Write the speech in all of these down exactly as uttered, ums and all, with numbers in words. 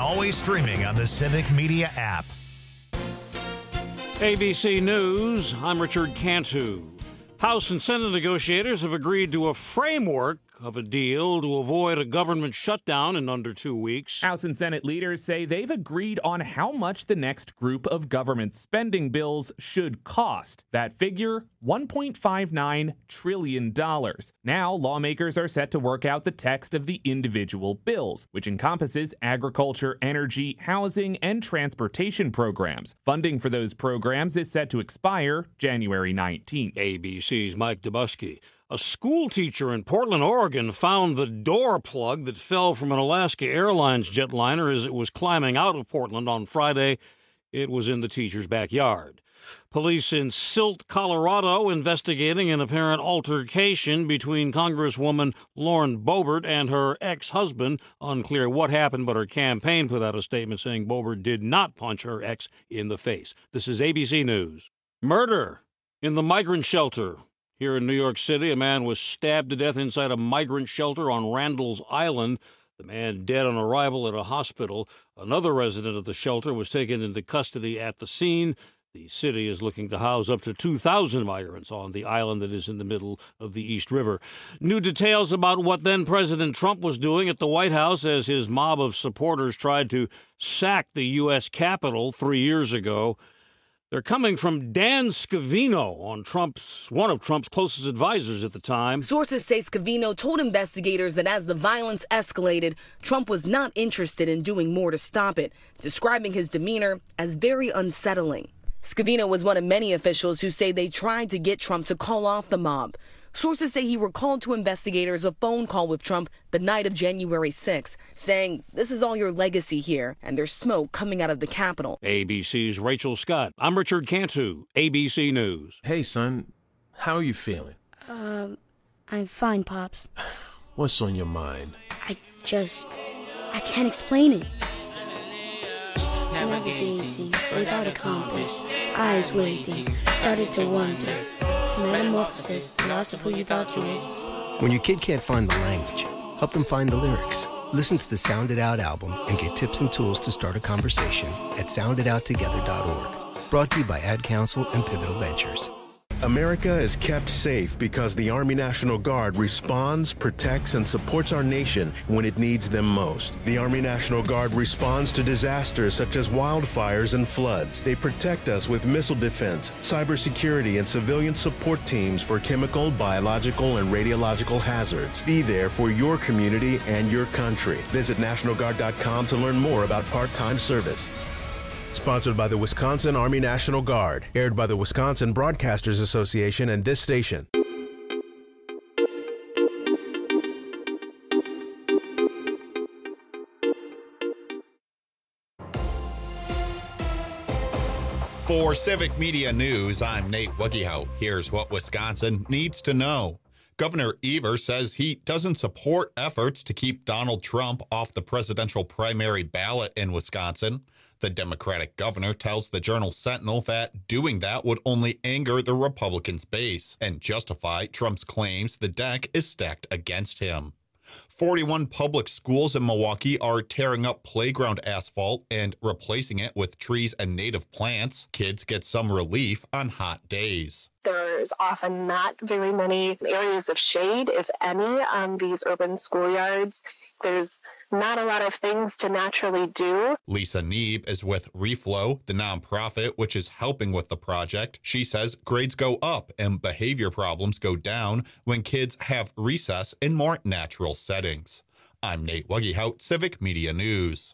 always streaming on the Civic Media app. A B C News, I'm Richard Cantu. House and Senate negotiators have agreed to a framework of a deal to avoid a government shutdown in under two weeks. House and Senate leaders say they've agreed on how much the next group of government spending bills should cost. That figure, one point five nine trillion dollars. Now, lawmakers are set to work out the text of the individual bills, which encompasses agriculture, energy, housing, and transportation programs. Funding for those programs is set to expire January nineteenth. A B C's Mike Dubusky. A school teacher in Portland, Oregon, found the door plug that fell from an Alaska Airlines jetliner as it was climbing out of Portland on Friday. It was in the teacher's backyard. Police in Silt, Colorado, investigating an apparent altercation between Congresswoman Lauren Boebert and her ex-husband. Unclear what happened, but her campaign put out a statement saying Boebert did not punch her ex in the face. This is A B C News. Murder in the migrant shelter. Here in New York City, a man was stabbed to death inside a migrant shelter on Randall's Island. The man dead on arrival at a hospital. Another resident of the shelter was taken into custody at the scene. The city is looking to house up to two thousand migrants on the island that is in the middle of the East River. New details about what then-President Trump was doing at the White House as his mob of supporters tried to sack the U S Capitol three years ago. They're coming from Dan Scavino, on Trump's one of Trump's closest advisors at the time. Sources say Scavino told investigators that as the violence escalated, Trump was not interested in doing more to stop it, describing his demeanor as very unsettling. Scavino was one of many officials who say they tried to get Trump to call off the mob. Sources say he recalled to investigators a phone call with Trump the night of January sixth, saying, "This is all your legacy here, and there's smoke coming out of the Capitol." A B C's Rachel Scott. I'm Richard Cantu, A B C News. Hey, son. How are you feeling? Um, I'm fine, Pops. What's on your mind? I just... I can't explain it. Navigating without a compass, eyes waiting, started to wonder. Metamorphosis, the loss of who you thought you was. When your kid can't find the language, help them find the lyrics. Listen to the Sound It Out album and get tips and tools to start a conversation at sound it out together dot org. Brought to you by Ad Council and Pivotal Ventures. America is kept safe because the Army National Guard responds, protects, and supports our nation when it needs them most. The Army National Guard responds to disasters such as wildfires and floods. They protect us with missile defense, cybersecurity, and civilian support teams for chemical, biological, and radiological hazards. Be there for your community and your country. Visit National Guard dot com to learn more about part-time service. Sponsored by the Wisconsin Army National Guard. Aired by the Wisconsin Broadcasters Association and this station. For Civic Media News, I'm Nate Wuggehout. Here's what Wisconsin needs to know. Governor Evers says he doesn't support efforts to keep Donald Trump off the presidential primary ballot in Wisconsin. The Democratic governor tells the Journal Sentinel that doing that would only anger the Republicans' base and justify Trump's claims the deck is stacked against him. forty-one public schools in Milwaukee are tearing up playground asphalt and replacing it with trees and native plants. Kids get some relief on hot days. There's often not very many areas of shade, if any, on these urban schoolyards. There's not a lot of things to naturally do. Lisa Neeb is with Reflow, the nonprofit which is helping with the project. She says grades go up and behavior problems go down when kids have recess in more natural settings. I'm Nate Wuggehout, Civic Media News.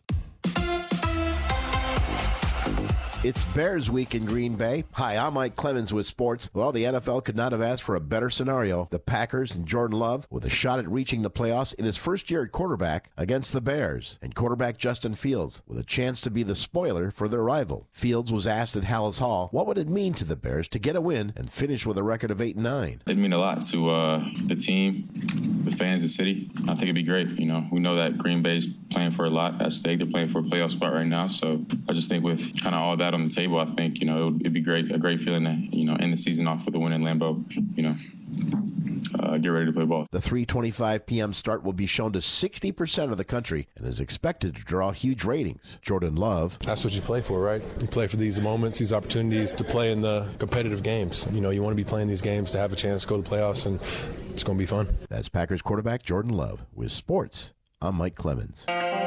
It's Bears Week in Green Bay. Hi, I'm Mike Clemens with sports. Well, the N F L could not have asked for a better scenario. The Packers and Jordan Love with a shot at reaching the playoffs in his first year at quarterback against the Bears. And quarterback Justin Fields with a chance to be the spoiler for their rival. Fields was asked at Hallis Hall, what would it mean to the Bears to get a win and finish with a record of eight and nine? It'd mean a lot to uh, the team, the fans, the city. I think it'd be great. You know, we know that Green Bay's playing for a lot at stake. They're playing for a playoff spot right now. So I just think with kind of all that on the table, I think, you know, it'd be great, a great feeling to, you know, end the season off with a win in Lambeau. You know, uh, get ready to play ball. The three twenty-five p.m. start will be shown to sixty percent of the country and is expected to draw huge ratings. Jordan Love. That's what you play for, right? You play for these moments, these opportunities to play in the competitive games. You know, you want to be playing these games to have a chance to go to the playoffs, and it's going to be fun. That's Packers quarterback Jordan Love. With sports, I'm Mike Clemens.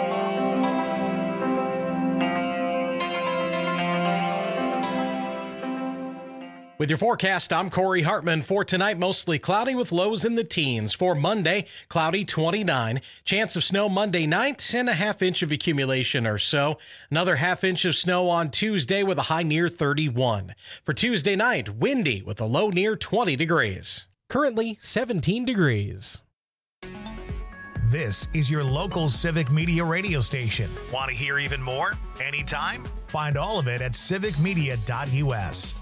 With your forecast, I'm Corey Hartman. For tonight, mostly cloudy with lows in the teens. For Monday, cloudy twenty-nine. Chance of snow Monday night and a half inch of accumulation or so. Another half inch of snow on Tuesday with a high near thirty-one. For Tuesday night, windy with a low near twenty degrees. Currently seventeen degrees. This is your local Civic Media radio station. Want to hear even more? Anytime? Find all of it at civic media dot u s.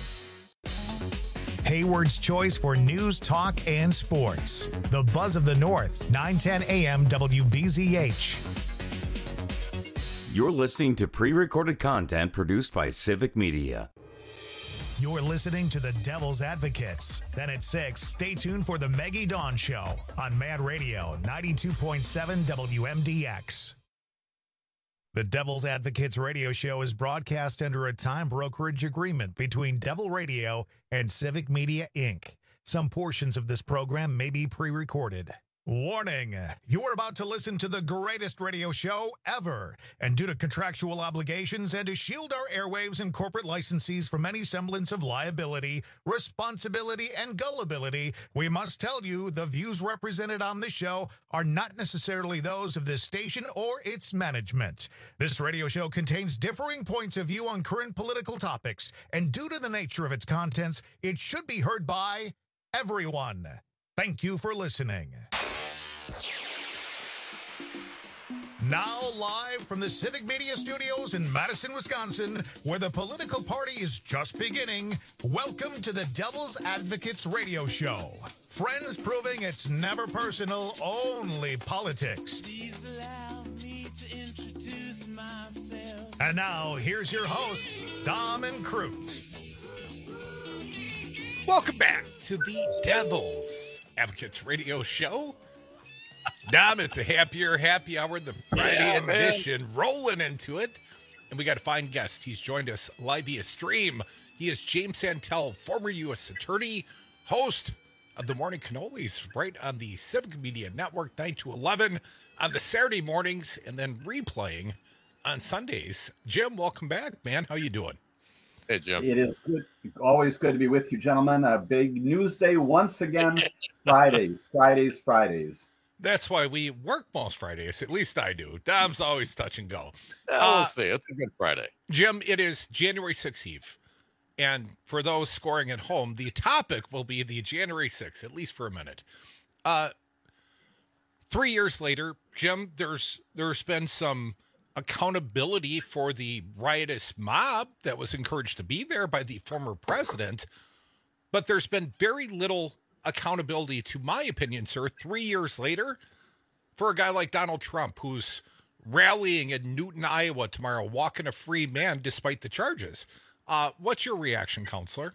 Hayward's choice for news, talk, and sports. The Buzz of the North, nine ten a m W B Z H. You're listening to pre-recorded content produced by Civic Media. You're listening to the Devil's Advocates. Then at six, stay tuned for the Maggie Dawn Show on Mad Radio ninety-two point seven W M D X. The Devil's Advocates radio show is broadcast under a time brokerage agreement between Devil Radio and Civic Media, Incorporated. Some portions of this program may be pre-recorded. Warning, you are about to listen to the greatest radio show ever. And due to contractual obligations and to shield our airwaves and corporate licensees from any semblance of liability, responsibility, and gullibility, we must tell you the views represented on this show are not necessarily those of this station or its management. This radio show contains differing points of view on current political topics, and due to the nature of its contents, it should be heard by everyone. Thank you for listening. Now live from the Civic Media Studios in Madison, Wisconsin, where the political party is just beginning, welcome to the Devil's Advocates radio show. Friends proving it's never personal, only politics. Please allow me to introduce myself. And now, here's your hosts, Dom and Crute. Welcome back to the Devil's Advocates radio show. Dom, it's a happier happy hour, the Friday yeah, edition, man. Rolling into it. And we got a fine guest. He's joined us live via stream. He is James Santel, former U S attorney, host of the Morning Cannolis, right on the Civic Media Network, nine to eleven on the Saturday mornings, and then replaying on Sundays. Jim, welcome back, man. How you doing? Hey, Jim. It is good. Always good to be with you, gentlemen. A big news day once again. Fridays, Fridays, Fridays. That's why we work most Fridays. At least I do. Dom's always touch and go. Yeah, we'll uh, see. It's a good Friday. Jim, it is January sixth Eve. And for those scoring at home, the topic will be the January sixth, at least for a minute. Uh, three years later, Jim, there's there's been some accountability for the riotous mob that was encouraged to be there by the former president. But there's been very little accountability, to my opinion, sir, three years later, for a guy like Donald Trump, who's rallying in Newton, Iowa tomorrow, walking a free man despite the charges. Uh, what's your reaction, Counselor?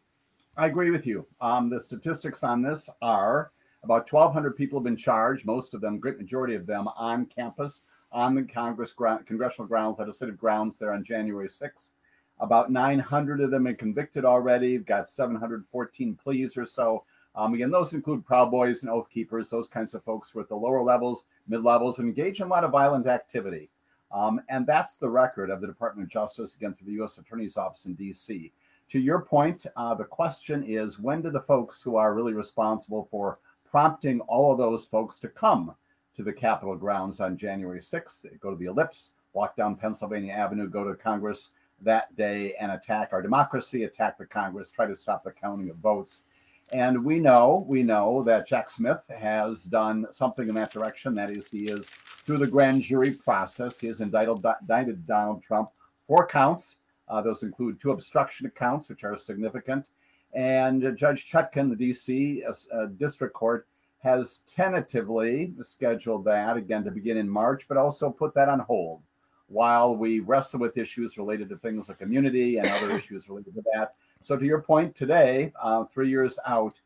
I agree with you. Um, the statistics on this are about twelve hundred people have been charged, most of them, great majority of them, on campus, on the Congress ground, congressional grounds, legislative grounds there on January sixth. About nine hundred of them have been convicted already. We've got seven hundred fourteen pleas or so. Um, again, those include Proud Boys and Oath Keepers, those kinds of folks who are at the lower levels, mid-levels, and engage in a lot of violent activity. Um, and that's the record of the Department of Justice, again, through the U S Attorney's Office in D C. To your point, uh, the question is, when do the folks who are really responsible for prompting all of those folks to come to the Capitol grounds on January sixth, go to the Ellipse, walk down Pennsylvania Avenue, go to Congress that day and attack our democracy, attack the Congress, try to stop the counting of votes? And we know, we know that Jack Smith has done something in that direction. That is, he is, through the grand jury process, he has indicted, indicted Donald Trump four counts. Uh, those include two obstruction counts, which are significant. And Judge Chutkan, the D C uh, District Court, has tentatively scheduled that, again, to begin in March, but also put that on hold while we wrestle with issues related to things like immunity and other issues related to that. So to your point, today, uh, three years out,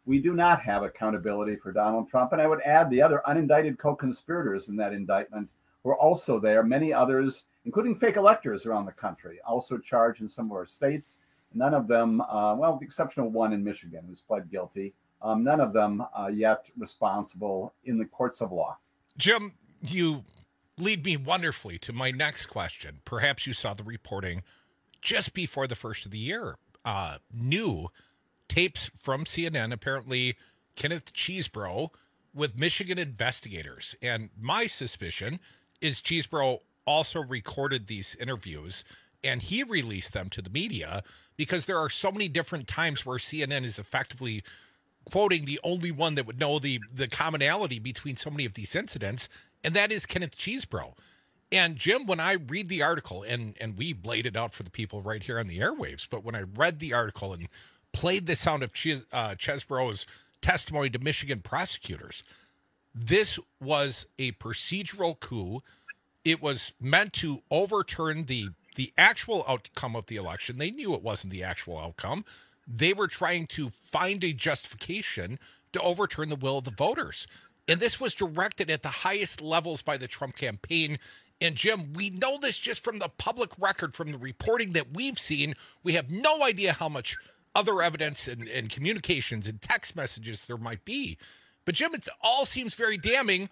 we do not have accountability for Donald Trump. And I would add the other unindicted co-conspirators in that indictment were also there. Many others, including fake electors around the country, also charged in some of our states. None of them, uh, well, with the exception of one in Michigan who's pled guilty, um, none of them uh, yet responsible in the courts of law. Jim, you lead me wonderfully to my next question. Perhaps you saw the reporting just before the first of the year. Uh, new tapes from C N N, apparently Kenneth Chesebro with Michigan investigators. And my suspicion is Chesebro also recorded these interviews and he released them to the media because there are so many different times where C N N is effectively quoting the only one that would know the, the commonality between so many of these incidents, and that is Kenneth Chesebro. And Jim, when I read the article, and, and we laid it out for the people right here on the airwaves, but when I read the article and played the sound of Ches, uh, Chesebro's testimony to Michigan prosecutors, this was a procedural coup. It was meant to overturn the the actual outcome of the election. They knew it wasn't the actual outcome. They were trying to find a justification to overturn the will of the voters. And this was directed at the highest levels by the Trump campaign. And Jim, we know this just from the public record, from the reporting that we've seen. We have no idea how much other evidence and, and communications and text messages there might be. But Jim, it all seems very damning.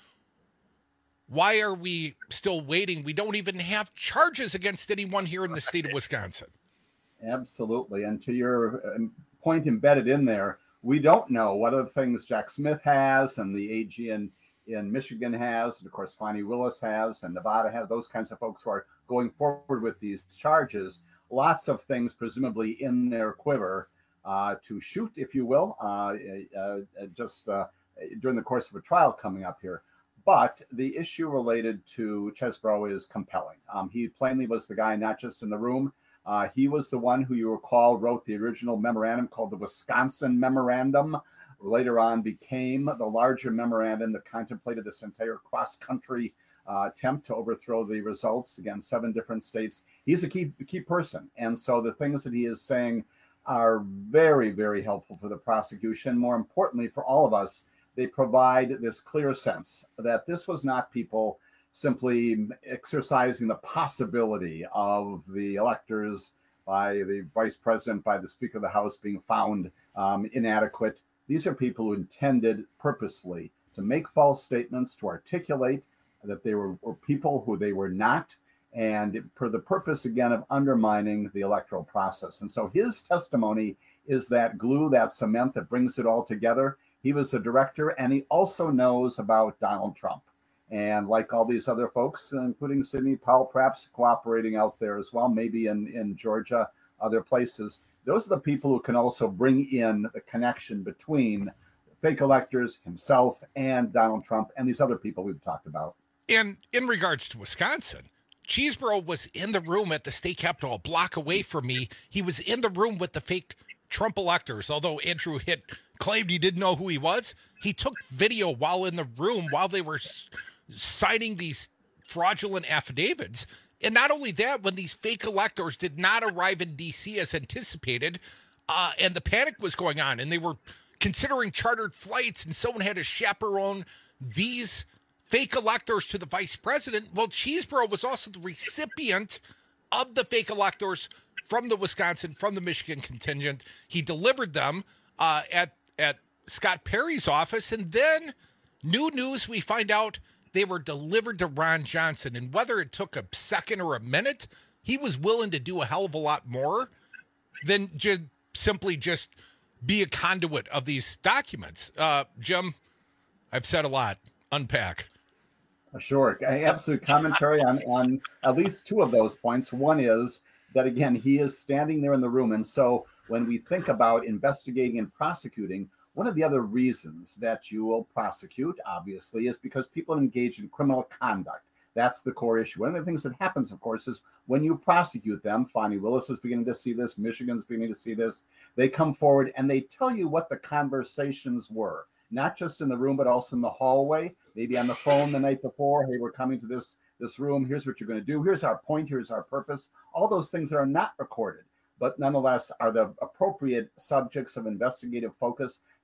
Why are we still waiting? We don't even have charges against anyone here in the state of Wisconsin. Absolutely. And to your point embedded in there, we don't know what other things Jack Smith has and the A G in, in Michigan has, and of course, Fani Willis has, and Nevada has, those kinds of folks who are going forward with these charges. Lots of things presumably in their quiver uh, to shoot, if you will, uh, uh, just uh, during the course of a trial coming up here. But the issue related to Chesebro is compelling. Um, he plainly was the guy not just in the room. Uh, he was the one who, you recall, wrote the original memorandum called the Wisconsin Memorandum. Later on became the larger memorandum that contemplated this entire cross-country uh, attempt to overthrow the results against seven different states. He's a key, key person. And so the things that he is saying are very, very helpful for the prosecution. More importantly, for all of us, they provide this clear sense that this was not people simply exercising the possibility of the electors by the vice president, by the Speaker of the House being found um, inadequate. These are people who intended purposefully to make false statements, to articulate that they were, were people who they were not, and for the purpose, again, of undermining the electoral process. And so his testimony is that glue, that cement that brings it all together. He was a director, and he also knows about Donald Trump. And like all these other folks, including Sidney Powell, perhaps cooperating out there as well, maybe in, in Georgia, other places, those are the people who can also bring in the connection between fake electors, himself, and Donald Trump, and these other people we've talked about. And in regards to Wisconsin, Chesebro was in the room at the state capitol a block away from me. He was in the room with the fake Trump electors, although Andrew Hitt claimed he didn't know who he was. He took video while in the room while they were s- signing these fraudulent affidavits. And not only that, when these fake electors did not arrive in D C as anticipated, uh, and the panic was going on, and they were considering chartered flights, and someone had to chaperone these fake electors to the vice president. Well, Chesebro was also the recipient of the fake electors from the Wisconsin, from the Michigan contingent. He delivered them uh, at at Scott Perry's office, and then new news, we find out they were delivered to Ron Johnson. And whether it took a second or a minute, he was willing to do a hell of a lot more than just simply just be a conduit of these documents. Uh, Jim, I've said a lot. Unpack. Sure. Absolute commentary on, on at least two of those points. One is that, again, he is standing there in the room. And so when we think about investigating and prosecuting, one of the other reasons that you will prosecute, obviously, is because people engage in criminal conduct. That's the core issue. One of the things that happens, of course, is when you prosecute them, Fani Willis is beginning to see this, Michigan's beginning to see this, they come forward and they tell you what the conversations were, not just in the room, but also in the hallway, maybe on the phone the night before. Hey, we're coming to this, this room. Here's what you're going to do. Here's our point. Here's our purpose. All those things are not recorded, but nonetheless are the appropriate subjects of investigative focus.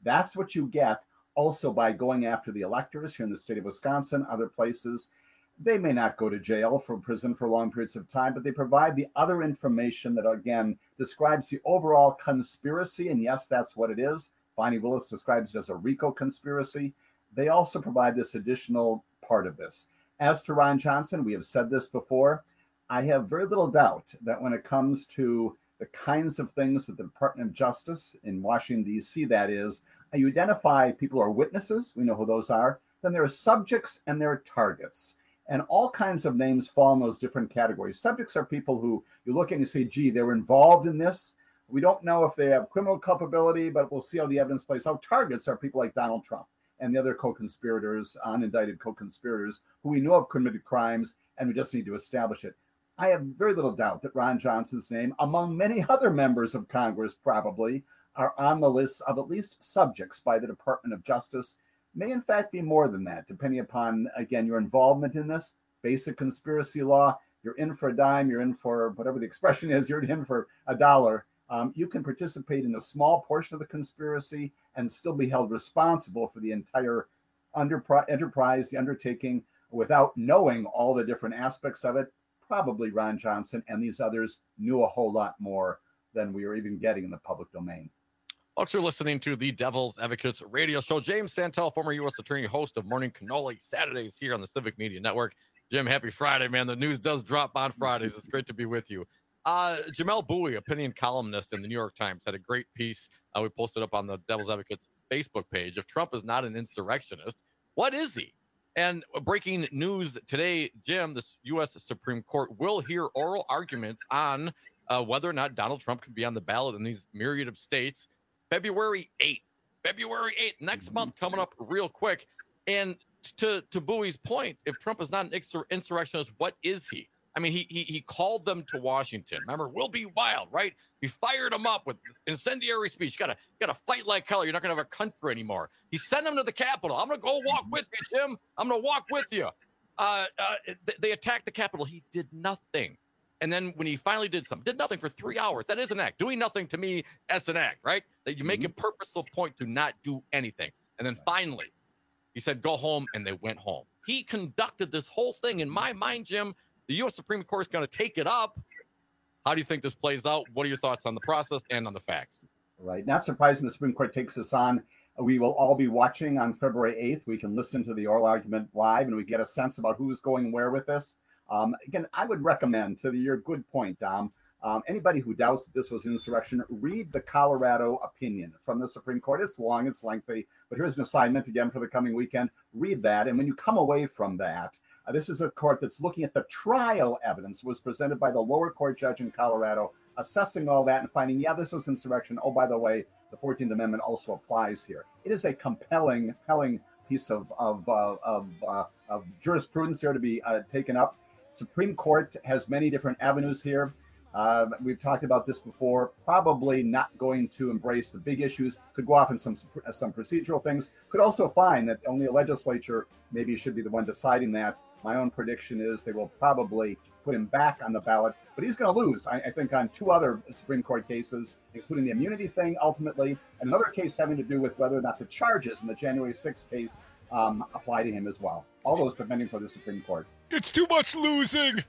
That's what you get also by going after the electors here in the state of Wisconsin, other places. They may not go to jail for prison for long periods of time, but they provide the other information that, again, describes the overall conspiracy. And yes, that's what it is. Bonnie Willis describes it as a RICO conspiracy. They also provide this additional part of this. As to Ron Johnson, we have said this before. I have very little doubt that when it comes to the kinds of things that the Department of Justice in Washington, D C, that is, you identify people who are witnesses. We know who those are. Then there are subjects and there are targets. And all kinds of names fall in those different categories. Subjects are people who you look at and you say, gee, they were involved in this. We don't know if they have criminal culpability, but we'll see how the evidence plays out. Targets are people like Donald Trump and the other co-conspirators, unindicted co-conspirators, who we know have committed crimes, and we just need to establish it. I have very little doubt that Ron Johnson's name, among many other members of Congress probably, are on the list of at least subjects by the Department of Justice. May in fact be more than that, depending upon, again, your involvement in this. Basic conspiracy law, you're in for a dime, you're in for whatever the expression is, you're in for a dollar. Um, you can participate in a small portion of the conspiracy and still be held responsible for the entire underpri- enterprise, the undertaking, without knowing all the different aspects of it. Probably Ron Johnson and these others knew a whole lot more than we are even getting in the public domain. Folks, you're listening to the Devil's Advocates radio show. James Santel, former U S attorney, host of Morning Cannoli Saturdays here on the Civic Media Network. Jim, happy Friday, man. The news does drop on Fridays. It's great to be with you. Uh, Jamel Bowie, opinion columnist in the New York Times, had a great piece uh, we posted up on the Devil's Advocates Facebook page. If Trump is not an insurrectionist, what is he? And breaking news today, Jim, the U S Supreme Court will hear oral arguments on uh, whether or not Donald Trump can be on the ballot in these myriad of states. February eighth. February eighth, next month, coming up real quick. And to, to Bowie's point, if Trump is not an insur- insurrectionist, what is he? I mean, he, he he called them to Washington. Remember, we'll be wild, right? He fired them up with incendiary speech. You gotta gotta fight like hell. You're not gonna have a country anymore. He sent them to the Capitol. I'm gonna go walk with you, Jim. I'm gonna walk with you. Uh, uh, they attacked the Capitol. He did nothing. And then when he finally did something, did nothing for three hours. That is an act. Doing nothing to me, that's an act, right? That you make mm-hmm. a purposeful point to not do anything. And then finally, he said, go home, and they went home. He conducted this whole thing. In my mind, Jim, the U S Supreme Court is going to take it up. How do you think this plays out? What are your thoughts on the process and on the facts? Right. Not surprising the Supreme Court takes this on. We will all be watching on February eighth. We can listen to the oral argument live, and we get a sense about who's going where with this. Um, again, I would recommend, to the, your good point, Dom, um, anybody who doubts that this was an insurrection, read the Colorado opinion from the Supreme Court. It's long, it's lengthy, but here's an assignment again for the coming weekend. Read that, and when you come away from that, uh, this is a court that's looking at the trial evidence was presented by the lower court judge in Colorado, assessing all that and finding, yeah, this was insurrection. Oh, by the way, the fourteenth Amendment also applies here. It is a compelling, compelling piece of of uh, of, uh, of jurisprudence here to be uh, taken up. Supreme Court has many different avenues here. Uh, we've talked about this before. Probably not going to embrace the big issues. Could go off in some some procedural things. Could also find that only a legislature maybe should be the one deciding that. My own prediction is they will probably put him back on the ballot, but he's going to lose, I, I think, on two other Supreme Court cases, including the immunity thing ultimately, and another case having to do with whether or not the charges in the January sixth case um, apply to him as well. All those pending for the Supreme Court. It's too much losing.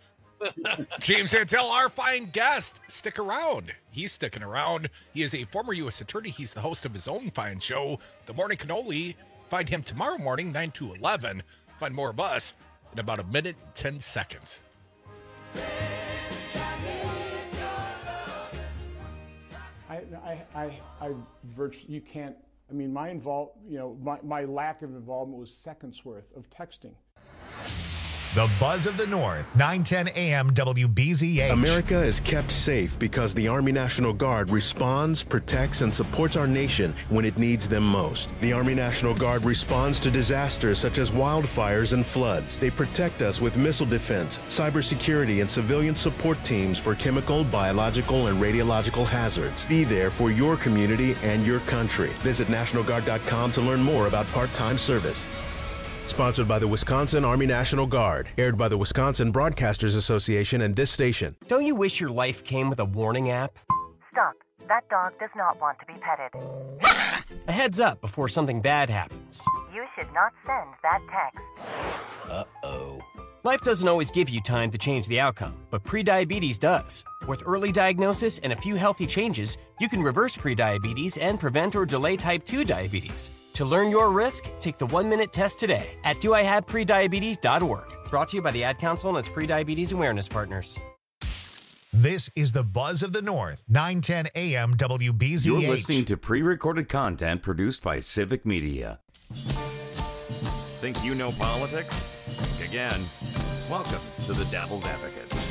James Santel, our fine guest. Stick around. He's sticking around. He is a former U S attorney. He's the host of his own fine show, The Morning Cannoli. Find him tomorrow morning, nine to eleven. Find more of us in about a minute and ten seconds. I, I, I, I virtually, you can't, I mean, my involve, you know, my, my lack of involvement was seconds worth of texting. The Buzz of the North, nine ten a.m. W B Z H. America is kept safe because the Army National Guard responds, protects, and supports our nation when it needs them most. The Army National Guard responds to disasters such as wildfires and floods. They protect us with missile defense, cybersecurity, and civilian support teams for chemical, biological, and radiological hazards. Be there for your community and your country. Visit National Guard dot com to learn more about part-time service. Sponsored by the Wisconsin Army National Guard. Aired by the Wisconsin Broadcasters Association and this station. Don't you wish your life came with a warning app? Stop. That dog does not want to be petted. A heads up before something bad happens. You should not send that text. Uh-oh. Life doesn't always give you time to change the outcome, but prediabetes does. With early diagnosis and a few healthy changes, you can reverse prediabetes and prevent or delay type two diabetes. To learn your risk, take the one-minute test today at do I have prediabetes dot org. Brought to you by the Ad Council and its Prediabetes Awareness Partners. This is the Buzz of the North, nine ten A M W B Z H. You're listening to pre-recorded content produced by Civic Media. Think you know politics? Think again. Welcome to the Devil's Advocates.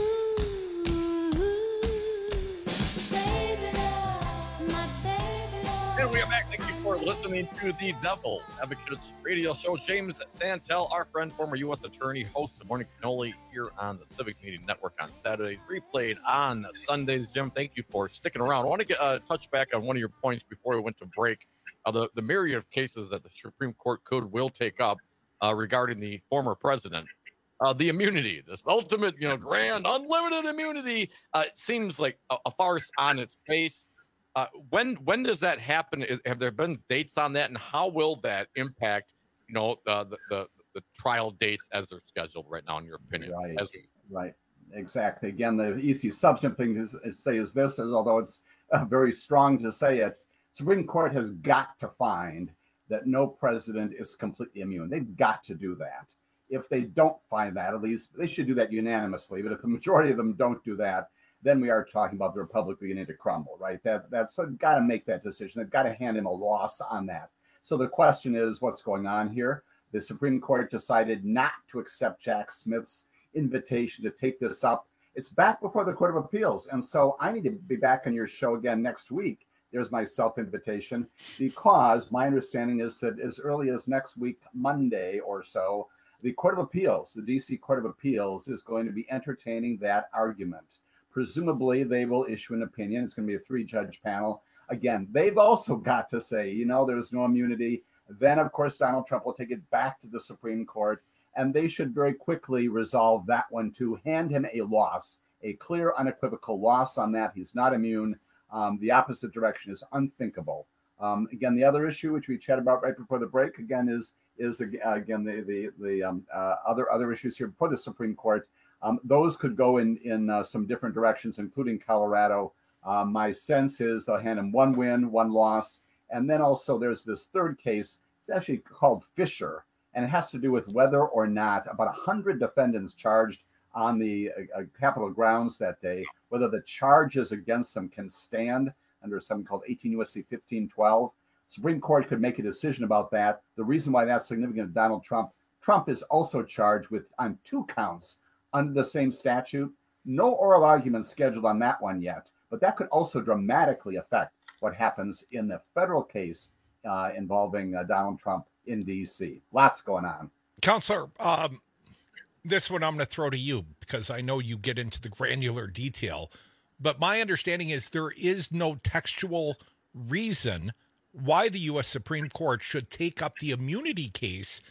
And we are back. Thank you for listening to the Devil's Advocates radio show. James Santel, our friend, former U S attorney, host of Morning Cannoli here on the Civic Media Network on Saturdays, replayed on Sundays. Jim, thank you for sticking around. I want to get uh, touch back on one of your points before we went to break. Uh, the, the myriad of cases that the Supreme Court could will take up uh, regarding the former president. Uh, the immunity, this ultimate, you know, grand, unlimited immunity, uh, it seems like a, a farce on its face. Uh, when when does that happen? Is, have there been dates on that, and how will that impact, you know, uh, the, the the trial dates as they're scheduled right now, in your opinion? Right, as we- right, exactly. Again, the easy substantive thing to is, say is this, is although it's uh, very strong to say it, Supreme Court has got to find that no president is completely immune. They've got to do that. If they don't find that, at least they should do that unanimously. But if the majority of them don't do that, then we are talking about the republic beginning to crumble, right? That that's so got to make that decision. They've got to hand him a loss on that. So the question is, what's going on here? The Supreme Court decided not to accept Jack Smith's invitation to take this up. It's back before the Court of Appeals, and so I need to be back on your show again next week. There's my self-invitation, because my understanding is that as early as next week, Monday or so, the Court of Appeals, the D C Court of Appeals, is going to be entertaining that argument. Presumably, they will issue an opinion. It's going to be a three-judge panel. Again, they've also got to say, you know, there's no immunity. Then, of course, Donald Trump will take it back to the Supreme Court, and they should very quickly resolve that one to hand him a loss, a clear, unequivocal loss on that. He's not immune. Um, the opposite direction is unthinkable. Um, again, the other issue, which we chatted about right before the break, again, is is uh, again the the the um, uh, other other issues here before the Supreme Court. Um, those could go in in uh, some different directions, including Colorado. Uh, my sense is they'll hand him one win, one loss, and then also there's this third case. It's actually called Fisher, and it has to do with whether or not about a hundred defendants charged on the uh, Capitol grounds that day, whether the charges against them can stand under something called eighteen U S C fifteen twelve. Supreme Court could make a decision about that. The reason why that's significant is Donald Trump. Trump is also charged with on two counts under the same statute. No oral argument scheduled on that one yet, but that could also dramatically affect what happens in the federal case uh, involving uh, Donald Trump in D C. Lots going on. Counselor, um, this one I'm going to throw to you because I know you get into the granular detail, but my understanding is there is no textual reason why the U S Supreme Court should take up the immunity case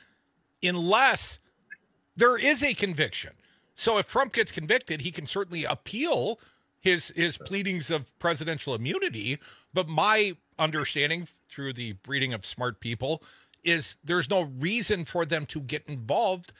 unless there is a conviction. So if Trump gets convicted, he can certainly appeal his his pleadings of presidential immunity. But my understanding through the breeding of smart people is there's no reason for them to get involved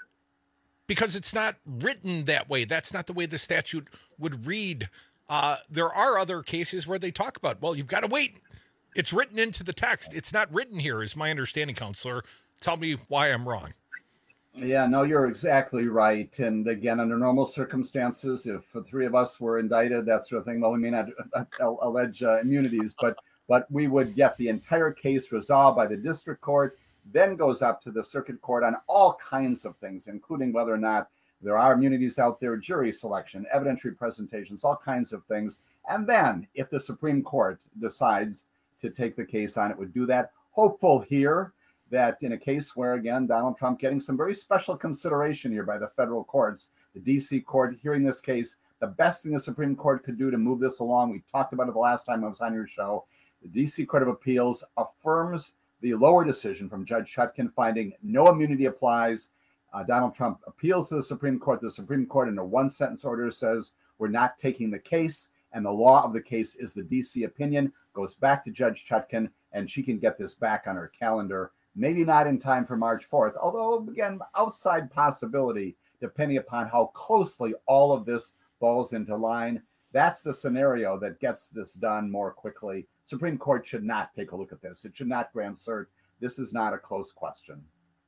because it's not written that way. That's not the way the statute would read. Uh, there are other cases where they talk about, well, you've got to wait. It's written into the text. It's not written here, is my understanding, Counselor. Tell me why I'm wrong. Yeah, no, you're exactly right. And again, under normal circumstances, if the three of us were indicted, that sort of thing, well, we may not allege uh, immunities, but but we would get the entire case resolved by the district court, then goes up to the circuit court on all kinds of things, including whether or not there are immunities out there, jury selection, evidentiary presentations, all kinds of things. And then if the Supreme Court decides to take the case on, it would do that. Hopeful here that in a case where, again, Donald Trump getting some very special consideration here by the federal courts, the D C court hearing this case, the best thing the Supreme Court could do to move this along, we talked about it the last time I was on your show, the D C Court of Appeals affirms the lower decision from Judge Chutkan finding no immunity applies. Uh, Donald Trump appeals to the Supreme Court. The Supreme Court in a one-sentence order says, we're not taking the case. And the law of the case is the D C opinion, goes back to Judge Chutkan, and she can get this back on her calendar. Maybe not in time for March fourth, although, again, outside possibility, depending upon how closely all of this falls into line. That's the scenario that gets this done more quickly. Supreme Court should not take a look at this. It should not grant cert. This is not a close question.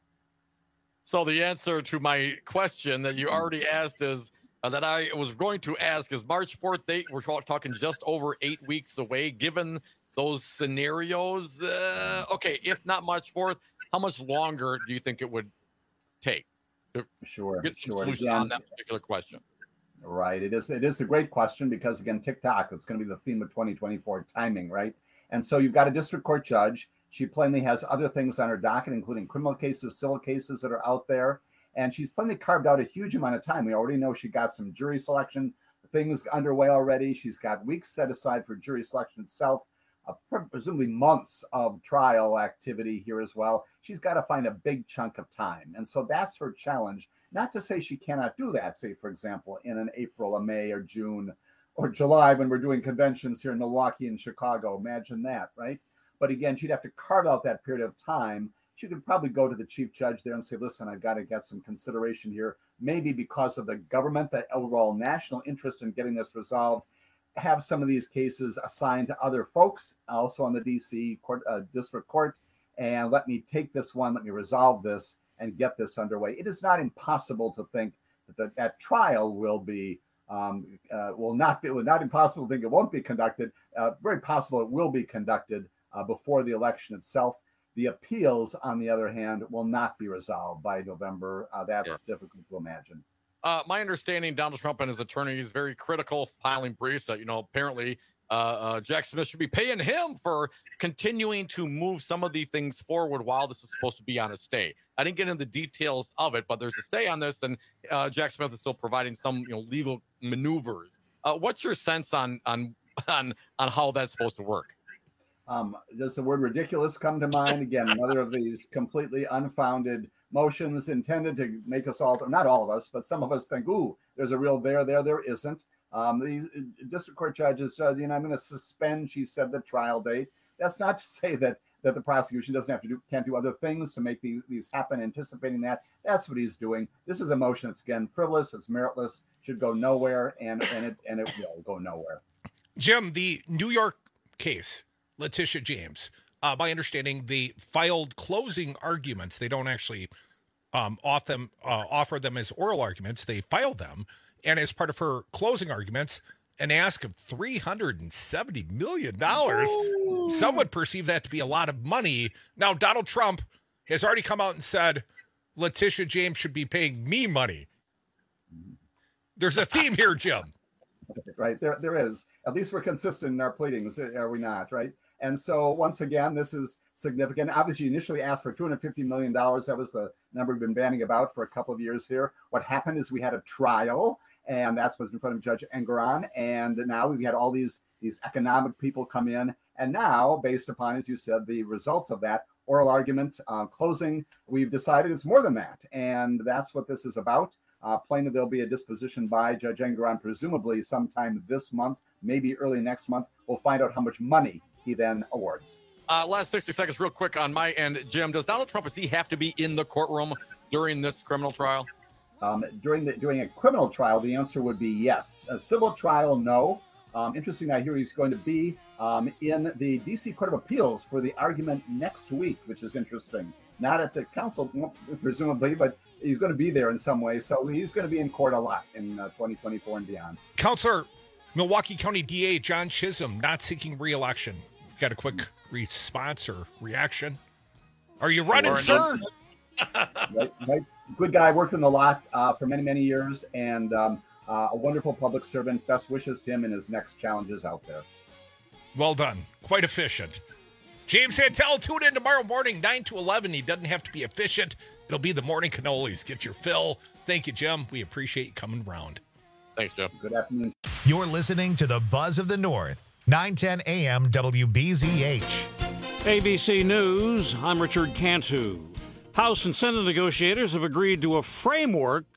So the answer to my question that you already asked is uh, that I was going to ask is March fourth date. We're talking just over eight weeks away. Given those scenarios, uh, okay, if not March fourth, how much longer do you think it would take to sure, get some sure. solution Again, on that particular question? Right. It is it is a great question because, again, TikTok, it's going to be the theme of twenty twenty-four, timing, right? And so you've got a district court judge. She plainly has other things on her docket, including criminal cases, civil cases that are out there. And she's plainly carved out a huge amount of time. We already know she got some jury selection things underway already. She's got weeks set aside for jury selection itself, uh, presumably months of trial activity here as well. She's got to find a big chunk of time. And so that's her challenge. Not to say she cannot do that, say, for example, in an April, a May, or June, or July when we're doing conventions here in Milwaukee and Chicago. Imagine that, right? But again, she'd have to carve out that period of time. She could probably go to the chief judge there and say, listen, I've got to get some consideration here, maybe because of the government, the overall national interest in getting this resolved, have some of these cases assigned to other folks, also on the D C court, uh, district court, and let me take this one, let me resolve this and get this underway. It is not impossible to think that the, that trial will be um, uh, will not be, it will not impossible to think it won't be conducted. Uh, very possible it will be conducted uh, before the election itself. The appeals, on the other hand, will not be resolved by November. Uh, that's sure. difficult to imagine. Uh, my understanding, Donald Trump and his attorney is very critical of filing briefs that, you know, apparently uh, uh, Jack Smith should be paying him for continuing to move some of the things forward while this is supposed to be on a stay. I didn't get into the details of it, but there's a stay on this, and uh, Jack Smith is still providing some, you know, legal maneuvers. Uh, what's your sense on on on on how that's supposed to work? Um, does the word ridiculous come to mind? Again, another of these completely unfounded motions intended to make us all, not all of us, but some of us think, ooh, there's a real there, there, there isn't. Um, the district court judges said, you know, I'm going to suspend, she said, the trial date. That's not to say that that the prosecution doesn't have to do, can't do other things to make these, these happen, anticipating that. That's what he's doing. This is a motion that's, again, frivolous, it's meritless, should go nowhere, and, and, it, and it will go nowhere. Jim, the New York case, Letitia James, uh, my understanding, they filed closing arguments. They don't actually um, off them, uh, offer them as oral arguments. They filed them. And as part of her closing arguments, an ask of three hundred seventy million dollars. Ooh. Some would perceive that to be a lot of money. Now, Donald Trump has already come out and said, Letitia James should be paying me money. There's a theme here, Jim. Right, there, there is. At least we're consistent in our pleadings, are we not, right? And so, once again, this is significant. Obviously, you initially asked for two hundred fifty million dollars. That was the number we've been banning about for a couple of years here. What happened is we had a trial, and that's what's in front of Judge Engoron. And now we've had all these, these economic people come in. And now, based upon, as you said, the results of that oral argument, uh, closing, we've decided it's more than that. And that's what this is about. Uh, plainly, there'll be a disposition by Judge Engoron, presumably sometime this month, maybe early next month. We'll find out how much money he then awards. Uh, last sixty seconds, real quick on my end. Jim, does Donald Trump, does he have to be in the courtroom during this criminal trial? Um, during the during a criminal trial, the answer would be yes. A civil trial, no. Um, interesting, I hear he's going to be um, in the D C Court of Appeals for the argument next week, which is interesting. Not at the council, presumably, but he's going to be there in some way. So he's going to be in court a lot in uh, twenty twenty-four and beyond. Counselor, Milwaukee County D A John Chisholm not seeking re-election. Got a quick response or reaction? Are you running, sir? right, right. Good guy, worked in the lot uh, for many, many years, and um, uh, a wonderful public servant. Best wishes to him in his next challenges out there. Well done. Quite efficient. James Santel, tune in tomorrow morning, nine to eleven. He doesn't have to be efficient. It'll be the morning cannolis. Get your fill. Thank you, Jim. We appreciate you coming around. Thanks, Jim. Good afternoon. You're listening to the Buzz of the North, nine ten A M W B Z H. A B C News, I'm Richard Cantu. House and Senate negotiators have agreed to a framework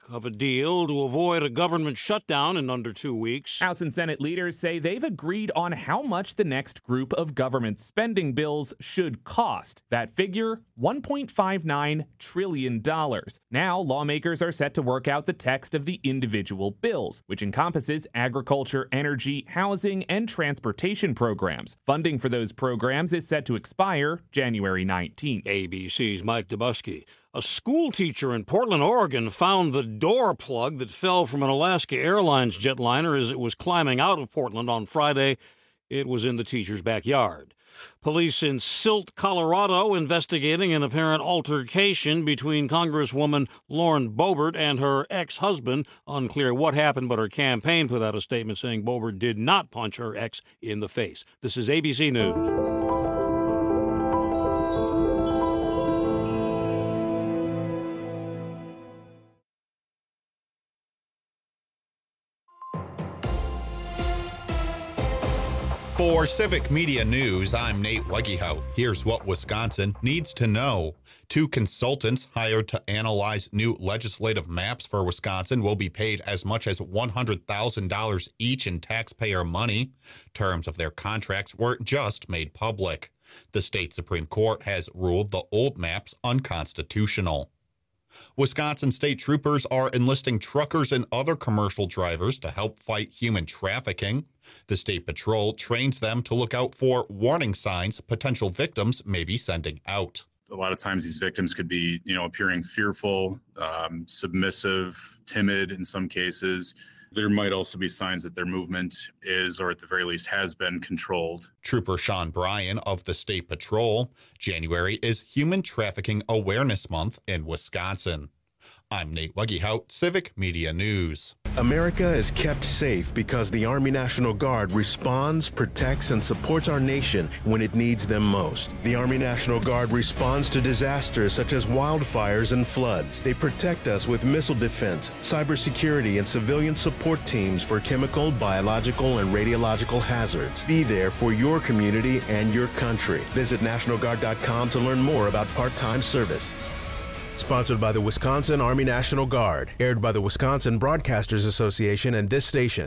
of a deal to avoid a government shutdown in under two weeks. House and Senate leaders say they've agreed on how much the next group of government spending bills should cost. That figure, one point five nine trillion dollars. Now, lawmakers are set to work out the text of the individual bills, which encompasses agriculture, energy, housing, and transportation programs. Funding for those programs is set to expire January nineteenth. A B C's Mike Dubusky. A school teacher in Portland, Oregon found the door plug that fell from an Alaska Airlines jetliner as it was climbing out of Portland on Friday. It was in the teacher's backyard. Police in Silt, Colorado, investigating an apparent altercation between Congresswoman Lauren Boebert and her ex-husband. Unclear what happened, but her campaign put out a statement saying Boebert did not punch her ex in the face. This is A B C News. For Civic Media News, I'm Nate Wegehout. Here's what Wisconsin needs to know. Two consultants hired to analyze new legislative maps for Wisconsin will be paid as much as one hundred thousand dollars each in taxpayer money. Terms of their contracts were just made public. The state Supreme Court has ruled the old maps unconstitutional. Wisconsin state troopers are enlisting truckers and other commercial drivers to help fight human trafficking. The state patrol trains them to look out for warning signs potential victims may be sending out. A lot of times these victims could be, you know, appearing fearful, um, submissive, timid in some cases. There might also be signs that their movement is, or at the very least has been, controlled. Trooper Sean Bryan of the State Patrol. January is Human Trafficking Awareness Month in Wisconsin. I'm Nate Wegehout, Civic Media News. America is kept safe because the Army National Guard responds, protects, and supports our nation when it needs them most. The Army National Guard responds to disasters such as wildfires and floods. They protect us with missile defense, cybersecurity, and civilian support teams for chemical, biological, and radiological hazards. Be there for your community and your country. Visit National Guard dot com to learn more about part-time service. Sponsored by the Wisconsin Army National Guard. Aired by the Wisconsin Broadcasters Association and this station.